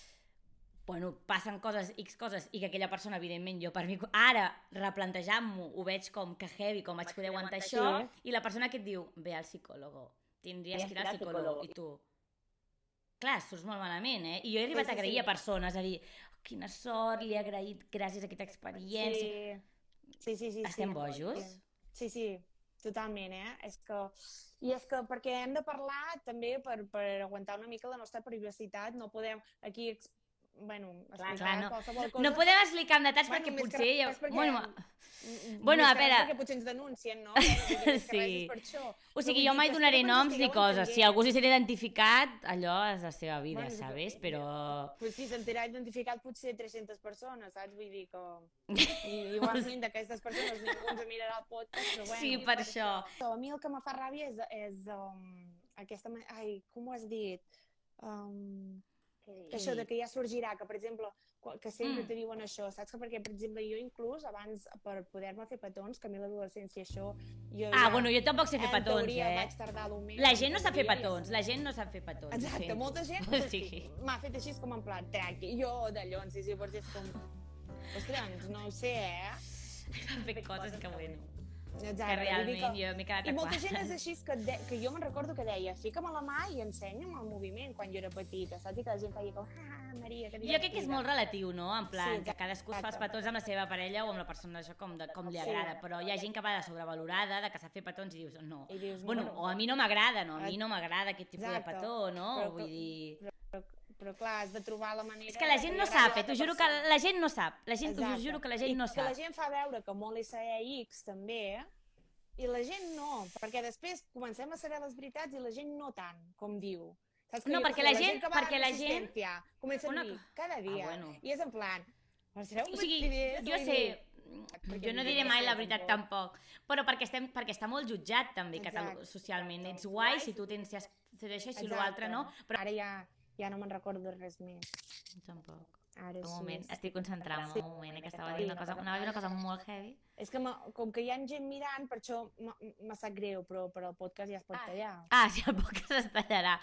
bueno, passen coses, X coses, i que aquella persona, evidentment, jo per mi, ara, replantejant-m'ho, ho veig com que heavy, com vaig poder aguantar això, i la persona que et diu, ve al psicòlogo, tindries que ir al psicòleg, i tu... Clar, surts molt malament, eh? I jo he arribat a agrair a persones, a dir, oh, quina sort, li he agraït gràcies a aquesta experiència. Sí, sí, sí. Estem bojos? Sí, sí, totalment, eh? És que... I és que perquè hem de parlar també per, per aguantar una mica la nostra privacitat, no podem aquí bueno, explicar clar, no. qualsevol cosa. No podem explicar amb detalls bueno, perquè potser... Ja... Perquè, bueno, mm, bueno, a veure... Perquè potser ens denuncien, no? Sí. Per això. O sigui, jo mai donaré noms ni coses. Si algú s'hi sent identificat, allò és la seva vida, bueno, sabes? Però... Pues si sentirà identificat potser tres-centes persones, saps? Vull dir que... I, igualment d'aquestes persones ningú ens mirarà el podcast, però bueno... Sí, per això. A mi el que me fa ràbia és, és um, aquesta... Ai, com ho has dit? Um... Que això de que ja sorgirà, que per exemple, que sempre mm. te diuen això, saps? Que perquè, per exemple, jo inclús abans, per poder-me fer petons, que a mi l'adolescència això... Jo ah, ja, bueno, jo tampoc sé fer petons, teoria, eh? vaig tardar l'un mes. La gent no sap fer petons, la gent no sap fer petons. Exacte, sí. molta gent sí. m'ha fet així com en plan, tranqui, jo d'allons, i llavors és com... Ostres, no ho sé, eh? Han fet coses que, bueno... Exacte, que realment que... jo m'he quedat I molta aquat. gent és així que, de... que jo me'n recordo que deia fica'm a la mà i ensenya'm el moviment quan jo era petita, saps? I que la gent feia com, ah, Maria, que divertida. Jo crec que és molt relatiu, no? En plan, sí, que cadascú es fa els petons amb la seva parella o amb la persona això com, de, com li agrada, sí. Però hi ha gent que va de sobrevalorada, de que sap fer petons i dius, no. I dius, bueno, no. O a mi no m'agrada, no? A mi no m'agrada aquest tipus Exacte. de petó, no? Però, Vull dir... Però, però, però clar, has de trobar la manera... És que la gent no sap, eh? T'ho juro que la gent no sap. La gent, t'ho juro que la gent I no sap. I que la gent fa veure que molt S E X també, eh? I la gent no, perquè després comencem a saber les veritats i la gent no tant, com diu. Saps que no, jo, perquè sé, la, la gent, gent que va perquè a la gent... comença una... a dir cada dia, ah, bueno. i és en plan... O sigui, jo sé, jo no diré mai la veritat tampoc, però perquè, estem, perquè està molt jutjat també Catalunya, socialment. Ets guai si tu tens fer això i si l'altre no. Però... Ara ja, ja no me'n recordo de res més. Tampoc. Ara un sí, moment, sí. estic concentrant sí. un moment, que estava dient una cosa, anava a dir una cosa molt heavy. És que com que hi ha gent mirant, per això me sap greu, però, però el podcast ja es pot tallar. Ah, sí, el podcast es tallarà.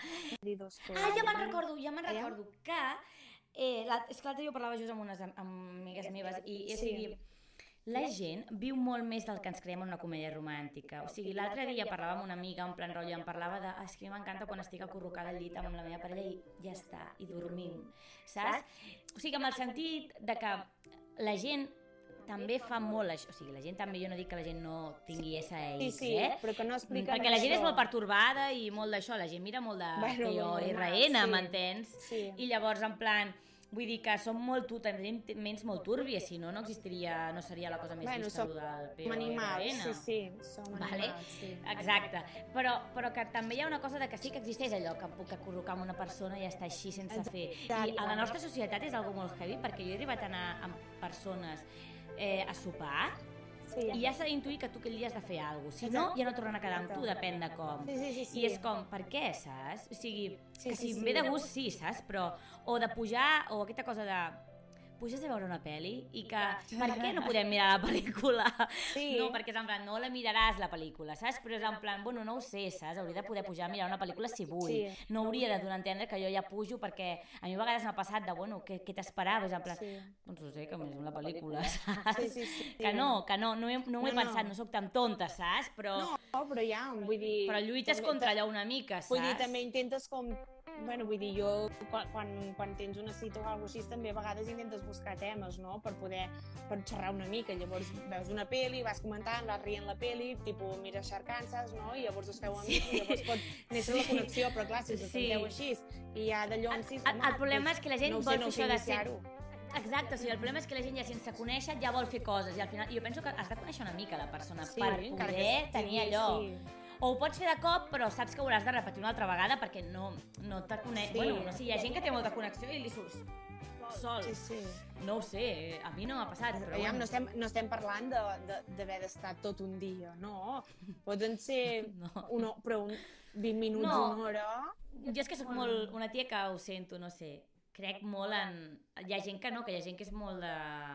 Ah, ja me'n recordo, ja me'n recordo que... Eh, la, és que l'altre dia jo parlava just amb unes amb amigues meves i, i o sigui, la gent viu molt més del que ens creiem en una comèdia romàntica. O sigui, l'altre dia parlava amb una amiga, en plan rotllo, em parlava de ah, és que m'encanta quan estic acurrucada al llit amb la meva parella i ja està, i dormim, saps? O sigui, amb el sentit de que la gent també fa molt això, o sigui, la gent també, jo no dic que la gent no tingui S A X, sí, sí, eh? però que no expliquen perquè la gent això. és molt pertorbada i molt d'això, la gent mira molt de bueno, P O R N, sí. M'entens? Sí. I llavors, en plan... Vull dir que som molt tu, tenim ments molt túrbies, si no, no existiria, no seria la cosa més bueno, vista del P O R N. Som animals, sí, sí, som animals, vale? sí. Exacte, però, però que també hi ha una cosa de que sí que existeix allò, que em puc acurrucar amb una persona i estar així sense fer. I a la nostra societat és algo molt heavy, perquè jo he arribat a anar amb persones eh, a sopar, sí, i ja s'ha d'intuir que tu aquell dia has de fer alguna cosa. Si no, ja no tornen a quedar amb tu, depèn de com. Sí, sí, sí, sí. I és com, per què, saps? O sigui, sí, que sí, si sí, ve de gust, sí, saps? Però, o de pujar, o aquesta cosa de... puges a veure una pel·li i que per què no podem mirar la pel·lícula? Sí. No, perquè és en plan, no la miraràs la pel·lícula, saps? Però és en plan, bueno, no ho sé, saps? Hauria de poder pujar a mirar una pel·lícula si vull. Sí. No hauria de donar a entendre que jo ja pujo perquè a mi a vegades m'ha passat de, bueno, què, què t'esperaves? En plan, sí. Doncs no sé, que és una pel·lícula, saps? Sí, sí, sí. Que no, que no, no, he, no ho he no, pensat, no. no sóc tan tonta, saps? Però... No, però ja, vull dir... Però lluites també, contra allò una mica, saps? Vull dir, també intentes com... Bueno, vull dir, jo, quan, quan, quan tens una cita o alguna cosa així, també a vegades intentes buscar temes, no?, per poder, per xerrar una mica. Llavors veus una pel·li, vas comentant, vas rient la pel·li, tipus, mires Arkansas, no?, i llavors us feu amics, sí. I llavors pot néixer sí. la connexió, però clar, si us sí. Senteu així, i ja d'allò en sis... El, el, el problema és que la gent no vol sé, no fer això de ser... Exacte, o sigui, el problema és que la gent ja sense conèixer ja vol fer coses, i al final, jo penso que has de conèixer una mica la persona sí, per poder que, tenir sí, allò. Sí. O ho pots fer de cop, però saps que ho hauràs de repetir una altra vegada perquè no, no te coneix... Sí. Bueno, no sé, hi ha gent que té molta connexió i li surts sol. Sí, sí. No ho sé, a mi no m'ha passat, però... Aviam, no, estem, no estem parlant d'haver d'estar tot un dia, no. Poden ser no. Una, però un, vint minuts, no. Una hora... Jo és que sóc molt una tia que ho sento, no sé, crec molt en... Hi ha gent que no, que hi ha gent que és molt de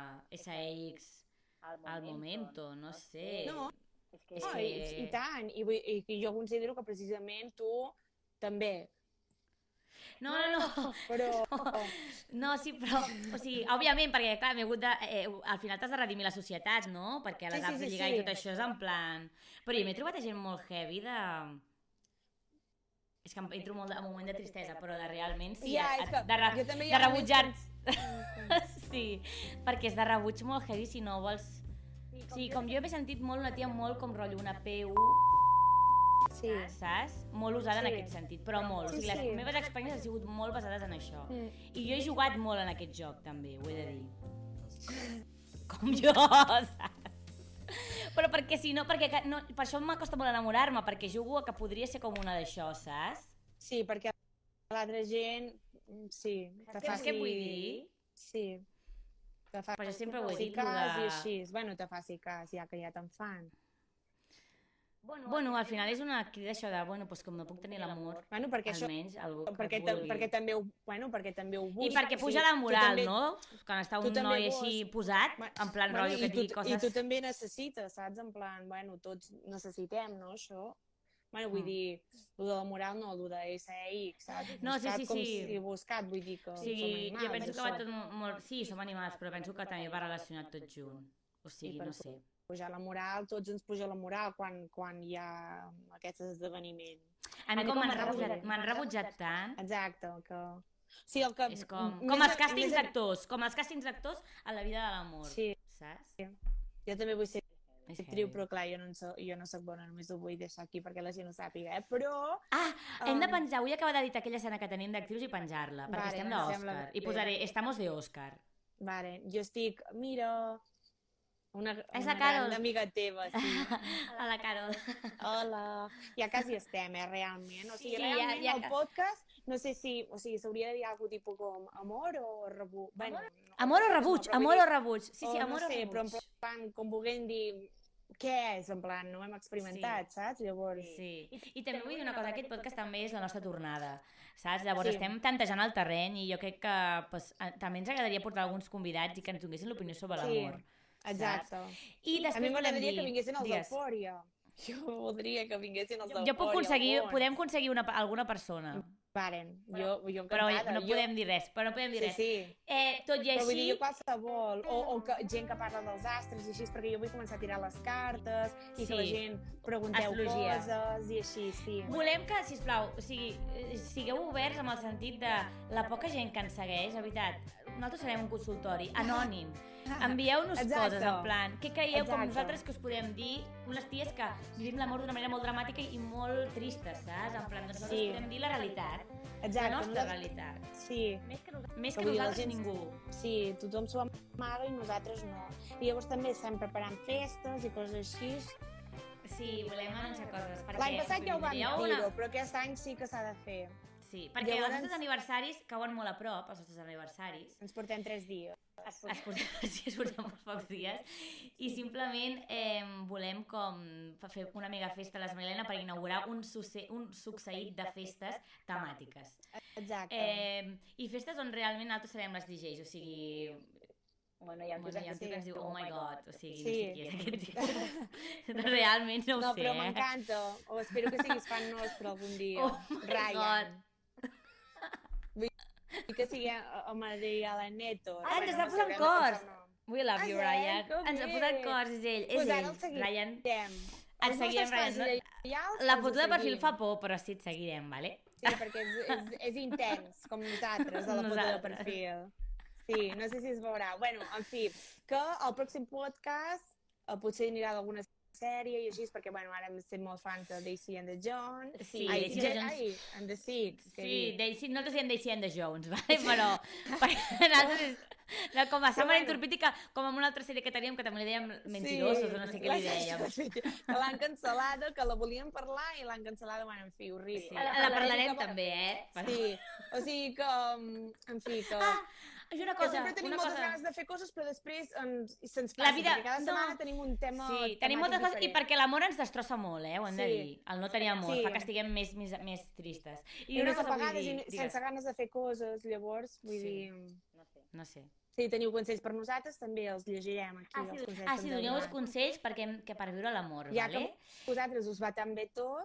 S A X al momento, no sé... No. És que... No, i, i tant, I, i, i jo considero que precisament tu també No, no, no. Però... No, sí, però... O sigui, òbviament, perquè, clar, m'he hagut de... Eh, al final t'has de redimir la societat, no? Perquè les Sí, sí, apps de sí, lligar sí. i tot això és en plan... Però jo m'he trobat a gent molt heavy de... És que em entro molt de, en un moment de tristesa, però de realment sí, Ja, a- és que de, re, jo també hi de ha moments rebutjar... que Sí, perquè és de rebuig molt heavy si no vols... Sí, com jo m'he sentit molt una tia molt com rotllo una P U, Sí. saps? Molt usada en Sí. aquest sentit, però molt. O Sí, sigui, les sí. meves experiències han sigut molt basades en això. Mm. I jo he jugat molt en aquest joc, també, ho he de dir. Com jo, saps? Però perquè si no, perquè ca- no, per això m'acosta molt enamorar-me, perquè jugo a que podria ser com una d'això, saps? Sí, perquè l'altra gent, mm, sí, te Saps faci... què vull dir? Sí. Te fa... Però jo sempre ho he dit, cas lo de- i així. Bueno, te faci cas, ja que ja te'n fan. Bueno, al final és una crida això de, bueno, doncs com no puc tenir l'amor, Bueno, perquè això... almenys algú que Perquè, ta, vulgui. perquè també ho, bueno, perquè també ho I busques. perquè puja sí. la Tu moral, també- no? Quan està tu un també noi vols- així posat, Bueno, en plan bueno, rotllo i que tu, digui coses... I tu també necessites, saps? En plan, bueno, tots necessitem, no, això? Bueno, vull Mm. dir, el de la moral no, el de S X, saps? No, sí, Buscat sí, com sí. si buscat, vull dir que O sigui, som jo animals, penso que això. va tot mo- molt... Sí, som animals, però penso que també va relacionat tot junt. O sigui, per no sé. Pujar la moral, tots ens puja la moral quan, quan hi ha aquest esdeveniment. A mi mi com com m'han m'han rebutjat, rebutjat- m'han rebutjat tant... Exacte, que... Sí, el que... És com, més com els de- càstings més de- d'actors, com els càstings d'actors a la vida de l'amor, Sí. saps? Jo també vull ser És actriu, heavy. però clar, jo no, en soc, jo no soc bona, només ho vull deixar aquí perquè la gent ho sàpiga, eh? Però... Ah, hem de Um, penjar, vull acabar d'editar aquella escena que tenim d'actrius i penjar-la, perquè Vale, estem em sembla d'Òscar. I bé. posaré, estamos de Òscar. Vale, jo estic... Mira... Una, És una la Carol. gran amiga teva, sí. A la Carol. Hola. Ja quasi estem, eh, realment. O sigui, Sí, ja- realment ja el ca- podcast, no sé si... O sigui, s'hauria de dir alguna tipus com amor o rebuig. Bueno, no, Amor o no, rebuig, però vull amor dir- o rebuig. Sí, sí, o amor no o sé, rebuig. però en plan, com volguem dir què és, en plan, no ho hem experimentat, saps? Llavors... Sí, I, i també vull dir una cosa, aquest podcast també és la nostra tornada, saps? Llavors Sí. estem tantejant el terreny i jo crec que pues, a- també ens agradaria portar alguns convidats i que ens donessin l'opinió sobre Sí, l'amor. exacte. I després A mi m'agradaria podem dir- que vinguessin els digues. d'Eufòria. Jo voldria que vinguessin els d'Eufòria. Jo puc aconseguir, alguns. podem aconseguir una, alguna persona, Varen, jo, jo però encantada. no jo... podem dir res, però no podem dir Sí, res. sí. Eh, tot i Però vull dir, així, jo qualsevol, o, o que, gent que parla dels astres i així, perquè jo vull començar a tirar les cartes i Sí. que la gent pregunteu Astrologia. coses i així, sí. volem que, sisplau, o sigui, eh, sigueu oberts amb el sentit de la poca gent que ens segueix, la veritat, nosaltres serem un consultori anònim. Envieu-nos Exacte. coses, en plan, què creieu com Exacte. nosaltres que us podem dir, unes ties que vivim l'amor d'una manera molt dramàtica i molt trista, saps? En plan, doncs nosaltres Sí. podem dir la realitat, Exacte, la nostra nosaltres- realitat. Sí, Més que, Que que vull dir, la nosaltres gent- ningú. sí, tothom s'ho amaga i nosaltres no. I llavors també estem preparant festes i coses així. Sí, volem anunciar coses. Perquè, L'any passat ja ho vam hi ha dir-ho, però aquest any sí que s'ha de fer. Sí, perquè Llavors- els nostres aniversaris cauen molt a prop, els nostres aniversaris. Ens portem tres dies. Es porta, sí, es porta molts pocs dies i simplement eh, volem com fa- fer una mega festa a les Magdalena per inaugurar un, succe, un succeït de festes temàtiques. Exacte. Eh, I festes on realment nosaltres serem les D Js, o sigui... bueno, ja Bueno, hi ha un tio que ens diu, oh my god, o sigui, Sí. no sé qui és aquest tio. Realment no ho No, sé, però eh? m'encanta. O espero que siguis fan nostre algun dia. Oh my Ryan. Vull que sigui a Maria la Neto. Ah, ens Bueno, està no posant sabem cors! el seu nom. We love Ah, you, sí? Ryan. Que Ens ha bé. posat cors, és ell, és Pues ara ell. el seguirem. Ryan, Els et seguirem, nostres Ryan. fans No? lleials La els foto de perfil seguim. fa por, però sí et seguirem, vale? Sí, perquè és, és, és intens, com nosaltres, a la foto de Nosaltres. perfil. Sí, no sé si es veurà. Bueno, en fi, que el pròxim podcast eh, potser anirà d'alguna sèrie i així, perquè, bueno, ara hem estat molt fans de Daisy and the Jones. Sí, ai, Daisy and the Jones. Ai, and the Six. Sí, Daisy, nosaltres diem Daisy and the Jones, vale? Però perquè nosaltres és, no, com a Summer bueno. Interpretica, com en una altra sèrie que teníem, que també li dèiem Mentirosos, o no sé què li dèiem. Sí, que l'han cancel·lada, que la volíem parlar i l'han cancel·lada, bueno, en fi, horrible. Sí, la parlarem també, eh? Sí, o sigui que, um, en fi, que... Ah, i una que cosa, sempre tenim una moltes cosa... ganes de fer coses, però després ens, se'ns La passa, vida- perquè cada no. setmana tenim un tema Sí, tenim temàtic moltes coses, i diferent. perquè l'amor ens destrossa molt, eh? Ho hem de Sí. dir. El no tenir amor Sí. fa que estiguem més, més, més tristes. I una cosa a vull vegades, dir, i digues. sense ganes de fer coses, llavors, vull Sí. dir... No sé. Si teniu consells per nosaltres, també els llegirem aquí, els consells Ah, que sí, ens heu doneu-nos donat. consells perquè, que per viure l'amor, Ja vale? que vosaltres us va tan bé tot,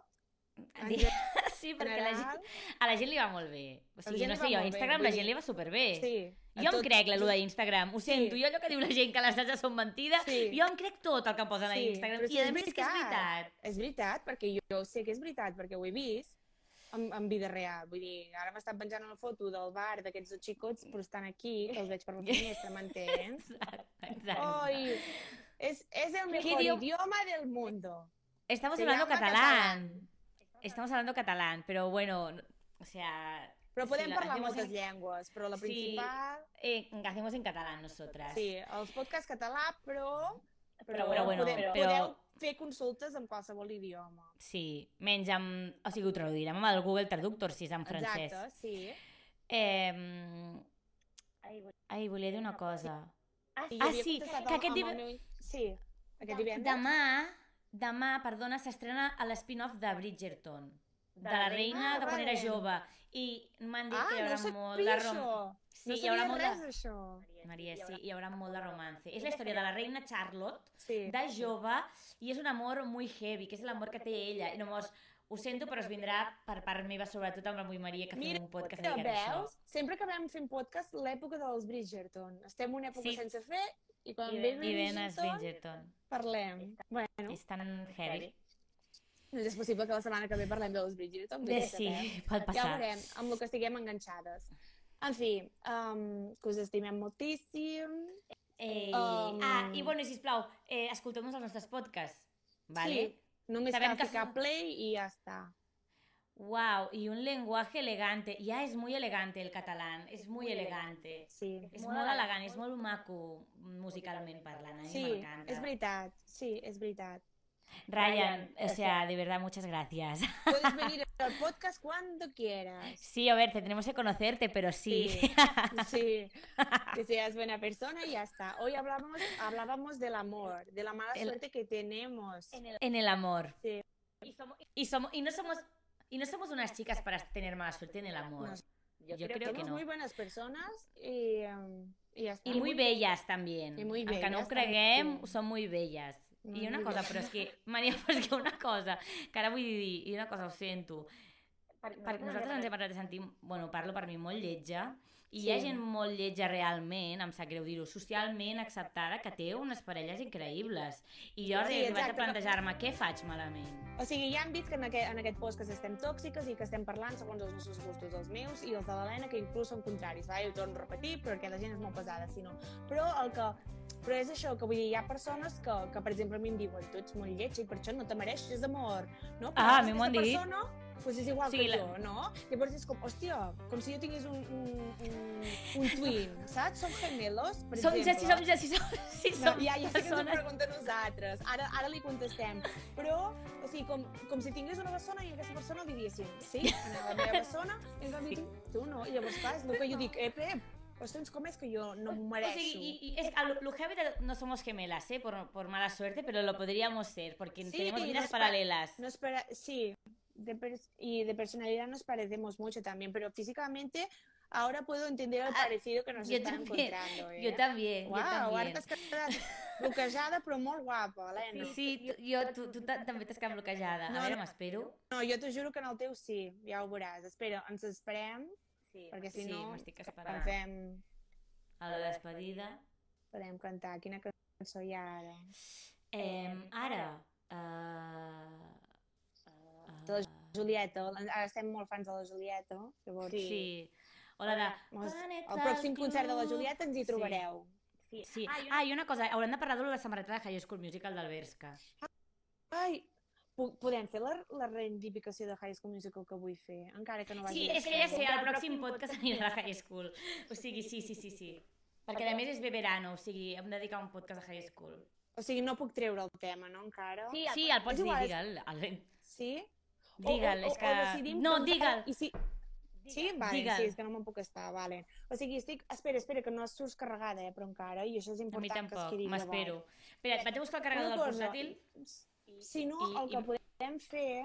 En Sí, perquè la general, gent, a la gent li va molt bé. O sigui, gent no li sé va jo, a molt bé, Instagram vull la gent dir- li va superbé. Sí, a Jo em tot- crec la lo d'Instagram, ho sento, jo allò que diu la gent que les dades són mentides, Sí. jo em crec tot el que posen a sí, Instagram. però I sí, a més és que és veritat. És veritat, perquè jo, jo sé que és veritat, perquè ho he vist en, en vida real. Vull dir, ara m'estan penjant una foto del bar d'aquests dos xicots, però estan aquí, que els veig per la finestra, m'entens? Exacte, exacte. Ay, es, es el mejor idioma? idioma del mundo. Estamos Se hablando llama catalán. Estamos hablando catalán, pero bueno, o sea... Però podem si lo parlar hacemos moltes en- llengües, però la Sí, principal... eh, hacemos en catalán nosotras. Sí, els podcasts català, però... Però- però bueno, podeu, però- podeu fer consultes en qualsevol idioma. Sí, menys amb... O sigui, ho traduirem amb el Google Traductor, si és en francès. Exacte, sí. Eh... Ai, volia dir una cosa. I Ah, havia sí, contestat que amb- aquest amb div- el meu- Sí, aquest divendres. Demà, demà, perdona, s'estrena a l'spin-off de Bridgerton. De la reina Ah, de quan vale. era jove. I m'han dit Ah, que hi no haurà ho sabia, molt de rom... això. Sí, no hi haurà sabia molt res de... d'això. Maria, sí, hi haurà molt de romance. És la història de la reina Charlotte, Sí. de jove, i és un amor muy heavy, que és l'amor que té ella. I només, ho sento, però es vindrà per part meva, sobretot amb la Mui Maria, que fem un podcast Mira, dedicat a això. veus? Sempre que vam fent podcast, l'època dels Bridgerton. Estem en una època Sí. sense fer i quan I ve I venes Bridgerton, Bridgerton. parlem. Bueno, És tan heavy. no és possible que la setmana que ve parlem dels Bridgerton. Bé, vull dir, sí, sabem. pot Ja passar. ho veurem, amb el que estiguem enganxades. En fi, um, que us estimem moltíssim. Eh, Um, Ah, i bueno, sisplau, eh, escolteu-nos els nostres podcasts, vale? Sí, només Sabem cal que ficar som- play i ja està. Wow, y un lenguaje elegante. Ya es muy elegante el catalán, es muy elegante. Sí, És molt elegant, és molt maco musicalment parlant, a mi sí, m'encanta. és veritat. Sí, és veritat. Ryan, o sea, de verdad, muchas gracias. Puedes venir al podcast cuando quieras. Sí, a ver, tendremos que conocerte, pero sí. Sí, que seas buena persona y ya está. Hoy hablábamos, hablábamos del amor, de la mala El- suerte que tenemos. En el amor. Sí. Y, somos, y, somos, y, no somos, y no somos unas chicas para tener mala suerte en el amor. No, Yo, creo, que Somos no. muy buenas personas y, um, y ya está. I muy bellas també. I muy Encara no ho belles, creguem, també. són molt belles. Muy I una cosa, belles. però és que, Maria, però és que una cosa, que ara vull dir, i una cosa, ho sento, perquè nosaltres ens hem parlat de sentir, bueno, parlo per mi, molt lletja, i hi ha Sí. gent molt lletja realment, em sap greu dir-ho, socialment acceptada, que té unes parelles increïbles. I jo Sí, he arribat a exacte. plantejar-me què faig malament. O sigui, ja hem vist que en aquest, en aquest podcast estem tòxiques i que estem parlant segons els nostres gustos, els meus i els de l'Helena, que inclús són contraris. Va? Jo ho torno a repetir perquè la gent és molt pesada, si no. Però el que... Però és això, que vull dir, hi ha persones que, que per exemple, a mi em diuen tu ets molt lletja i per això no te mereixes amor, no? Però Ah, a mi aquesta m'ho han dit. persona, pues és igual Sí, que la- jo, no? Llavors és com, hòstia, com si jo tingués un, un, un, un twin, saps? Som gemelos, per Som, ja, exemple. si som, ja, si som, si No, som ja, ja sé que ens ho persones... pregunta a nosaltres. Ara, ara li contestem. Però, o sigui, com, com si tingués una bessona i aquesta persona li diguessin sí, a la meva bessona, i en canvi tu, tu no. I llavors, clar, és el que jo dic, ep, ep, ostres, com és que jo no m'ho O mereixo? sigui, y, y es, a lo, lo heavy de- no somos gemelas, ¿eh? Por, por mala suerte, pero lo podríamos ser, porque Sí, tenemos no vidas es pa- paralelas. Nos pare- sí, de pers- y de personalidad nos parecemos mucho también, pero físicamente ahora puedo entender el Ah, parecido que nos yo están también, encontrando. ¿eh? yo también, yo Uau, también. ara t'has quedat bloquejada però molt guapa, Helena. Sí, tu, jo, tu, tu ta- també t'has quedat bloquejada. No, a veure, no. m'espero. No, jo t'ho juro que en el teu sí, ja ho veuràs. Espera, ens esperem, Sí. perquè si Sí, no m'estic ens esperant. fem... A la despedida. Podem cantar. Quina cançó hi ha ara? Eh, ara... Uh, De la Julieta. Ara estem molt fans de la Julieta. Llavors, sí. O la de... Mos- Planeta el pròxim concert de la Club. Julieta ens hi Sí. trobareu. Sí. Sí. Ah, i una... Ah, i una cosa, haurem de parlar de la samarreta de High School Musical del Berska. Ai, po- podem fer la, la reivindicació de High School Musical que vull fer, encara que no vagi Sí, bé. és que ja sé, el pròxim podcast anirà a la High School. O sigui, sí, sí, sí, sí. Perquè a més és de verano, o sigui, hem de dedicar un podcast a High School. O sigui, no puc treure el tema, no, encara? Sí, Sí, el pots És dir, igual, és- digue'l. El- Sí? Digue'l, és que... decidim No, que- digue'l. I si... Sí? Vale, Digue'l. sí, és que no me'n puc estar, vale. O sigui, estic... Espera, espera, que no surts carregada, eh, però encara, i això és A mi important que es tampoc, quedi m'espero. gravat. Espera, vaig a buscar el carregador del Una cosa, portàtil. Si no, I- el que i- podem fer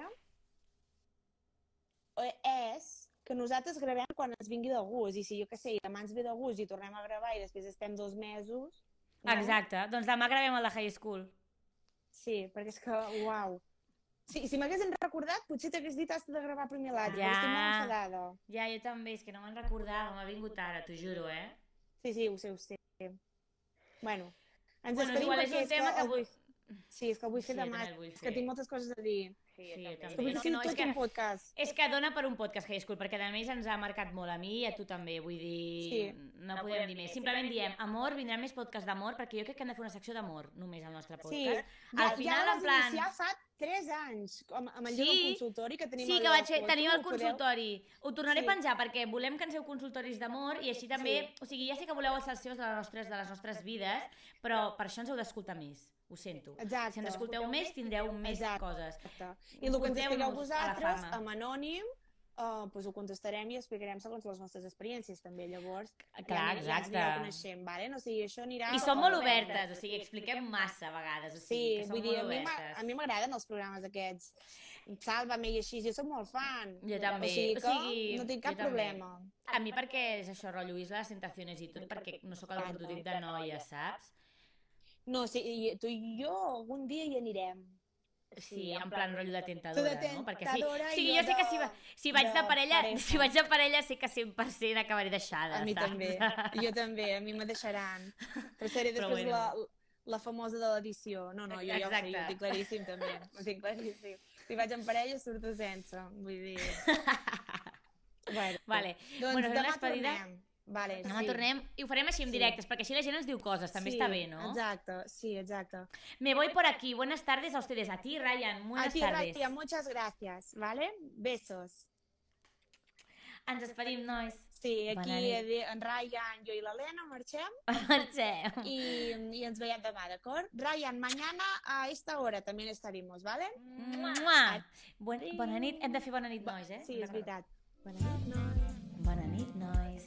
eh, és que nosaltres gravem quan ens vingui de gust, i si jo què sé, demà ens ve de gust i tornem a gravar i després estem dos mesos... No? Exacte, doncs demà gravem el de High School. Sí, perquè és que, uau. Sí, si m'haguessin recordat, potser t'hagués dit has de gravar primer l'altre, Ja. però estic molt enfadada. Ja, jo també, és que no me'n recordava, m'ha vingut ara, t'ho juro, eh? Sí, sí, ho sé, ho sé. Bueno, ens Bueno, despedim igual és perquè un tema que el vull... Sí, és que el vull fer Sí, jo demà, també el vull és fer. que tinc moltes coses a dir. Sí, jo És que també. vull No, fer no, és tot que, un podcast. és que dona per un podcast, que disculpa, perquè a més ens ha marcat molt a mi i a tu també, vull dir, Sí. no, podem dir més. Simplement diem, amor, vindran més podcasts d'amor, perquè jo crec que hem de fer una secció d'amor, només al nostre Sí, podcast. ja, Al final, ja la en vas plan... iniciar fa tres anys, amb, amb allò Sí, del consultori que tenim sí, allò que de vaig fer, foto, tenim el ho podeu- consultori. Ho tornaré Sí. a penjar perquè volem que ens feu consultoris d'amor i així també, o sigui, ja sé que voleu els seus de les nostres, de les nostres vides, però per això ens heu d'escoltar més, ho sento. Exacte. Si ens escolteu més, tindreu més Exacte. coses. Exacte. I el que ens expliqueu Porteu-nos a la vosaltres, fama. amb anònim, uh, pues ho contestarem i explicarem segons les nostres experiències també, llavors Clar, ja, ja ens anireu exacte. coneixent, vale? O sigui, això anirà... I som molt obertes, o sigui, expliquem massa a vegades, o Sí, sigui, que som vull dir, a molt mi m'a- obertes. a mi m'agraden els programes aquests. Sálvame i així, jo soc molt fan. Jo també, O sigui o que sigui, no tinc jo cap també. problema. A mi perquè és això, rotllo, és les tentacions i tot, perquè no sóc el prototip de noia, saps? No, sí, i tu i jo algun dia hi anirem. Sí, en plan rotllo de Tu tentadora, de no? Perquè sí, tentadora sí, i jo jo sé que de- si, va- si vaig de de parella, pareja. si vaig de parella sé que cent per cent acabaré deixada, A mi saps? també, jo també, a mi me deixaran. Però seré Però després bueno. la, la famosa de l'edició. No, no, jo ja ho sé, Exacte. jo ho tinc claríssim també, ho tinc claríssim. Si vaig en parella surto sense, vull dir... Bueno, Vale. doncs Bueno, fem demà despedida. tornem. Vale, Demà sí. tornem i ho farem així en Sí. directes, perquè així la gent ens diu coses, també Sí, està bé, no? Exacto, sí, exacto. Me voy por aquí, buenas tardes a ustedes, a ti, Ryan, buenas A ti, tardes. Raya, muchas gracias, ¿vale? Besos. Ens despedim, nois. Sí, aquí Bona nit. eh, en Ryan, jo i l'Helena marxem Marxem. y, y ens veiem demà, ¿d'acord? Ryan, mañana a esta hora también estaremos, ¿vale? Mua. Buen, bona nit, hem de fer bona nit, nois, eh? Sí, és veritat. Bona nit, nois. Bona nit, nois.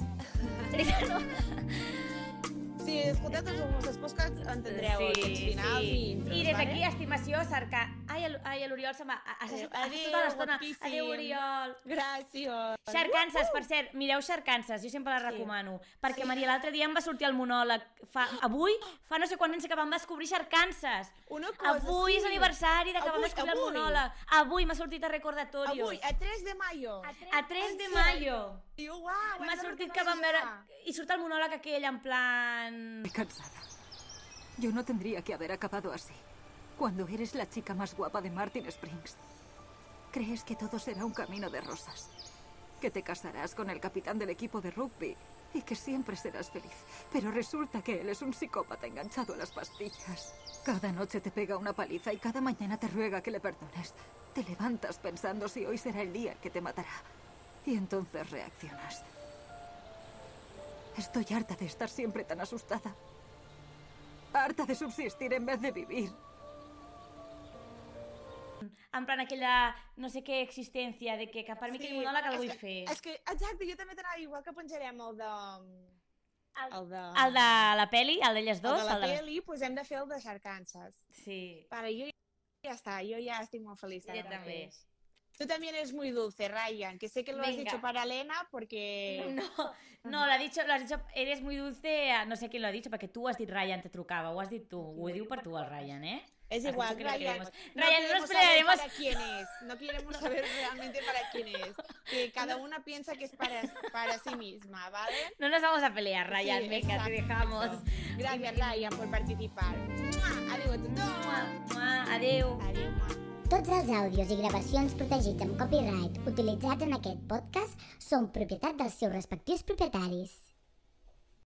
Si escolteu tots els nostres podcasts entendreu els texts finals i intros, I des vale? d'aquí, estimació, cercar... Ai, el- ai, l'Oriol se'n va... Ha, ha, Adéu, ha, tota l'estona. guapíssim. Adéu, Oriol. Gràcies. Xarcances, per cert, mireu Xarcances, jo sempre les Sí. recomano, perquè Sí. Maria, l'altre dia em va sortir el monòleg, fa, avui, fa no sé quan anys que vam descobrir Xarcances. Una cosa, Avui sí. és aniversari de que vam Avui, descobrir el avui. monòleg. Avui m'ha sortit a recordatorios. Avui, a tres de mayo. A tres de En mayo. Tio, uau, M'ha sortit que vam veure... I surt el monòleg aquell en plan... Estoy cansada. Yo no tendría que haber acabado así. Cuando eres la chica más guapa de Martin Springs, crees que todo será un camino de rosas. Que te casarás con el capitán del equipo de rugby y que siempre serás feliz. Pero resulta que él es un psicópata enganchado a las pastillas. Cada noche te pega una paliza y cada mañana te ruega que le perdones. Te levantas pensando si hoy será el día que te matará. Y entonces reaccionas. Estoy harta de estar siempre tan asustada. Harta de subsistir en vez de vivir. En plan aquella, no sé què existència, de que, que per mi aquell monòleg el és vull que, fer. És que, exacte, jo també t'anava igual que penjarem el de... El de... El de la peli, el d'elles el dos? de la el de les- peli, doncs hem de fer el de Xarcances. Sí. Para, jo ja està, jo ja estic molt feliç. Jo ara també. mateix. Tú también eres muy dulce, Ryan, que sé que lo has Venga. dicho para Elena porque... No, no, lo has dicho, lo has dicho, eres muy dulce, a- no sé quién lo ha dicho, perquè tu has dit Ryan, te trucava, ho has dit tu, ho diu per tu el Ryan, eh? Es Has igual, dicho que le Ryan. queremos. No Ryan, no queremos nos saber pelearemos. para quién es. No queremos saber realmente para quién es. Que cada una piensa que es para, para sí misma, ¿vale? No nos vamos a pelear, Ryan, Sí, venga, exacto. te dejamos. Gracias, Ryan, por participar. ¡Mua! Adiós a tothom. Mua, mua, adeu. Adéu, mua. Tots els àudios i gravacions protegits amb copyright utilitzats en aquest podcast són propietat dels seus respectius propietaris.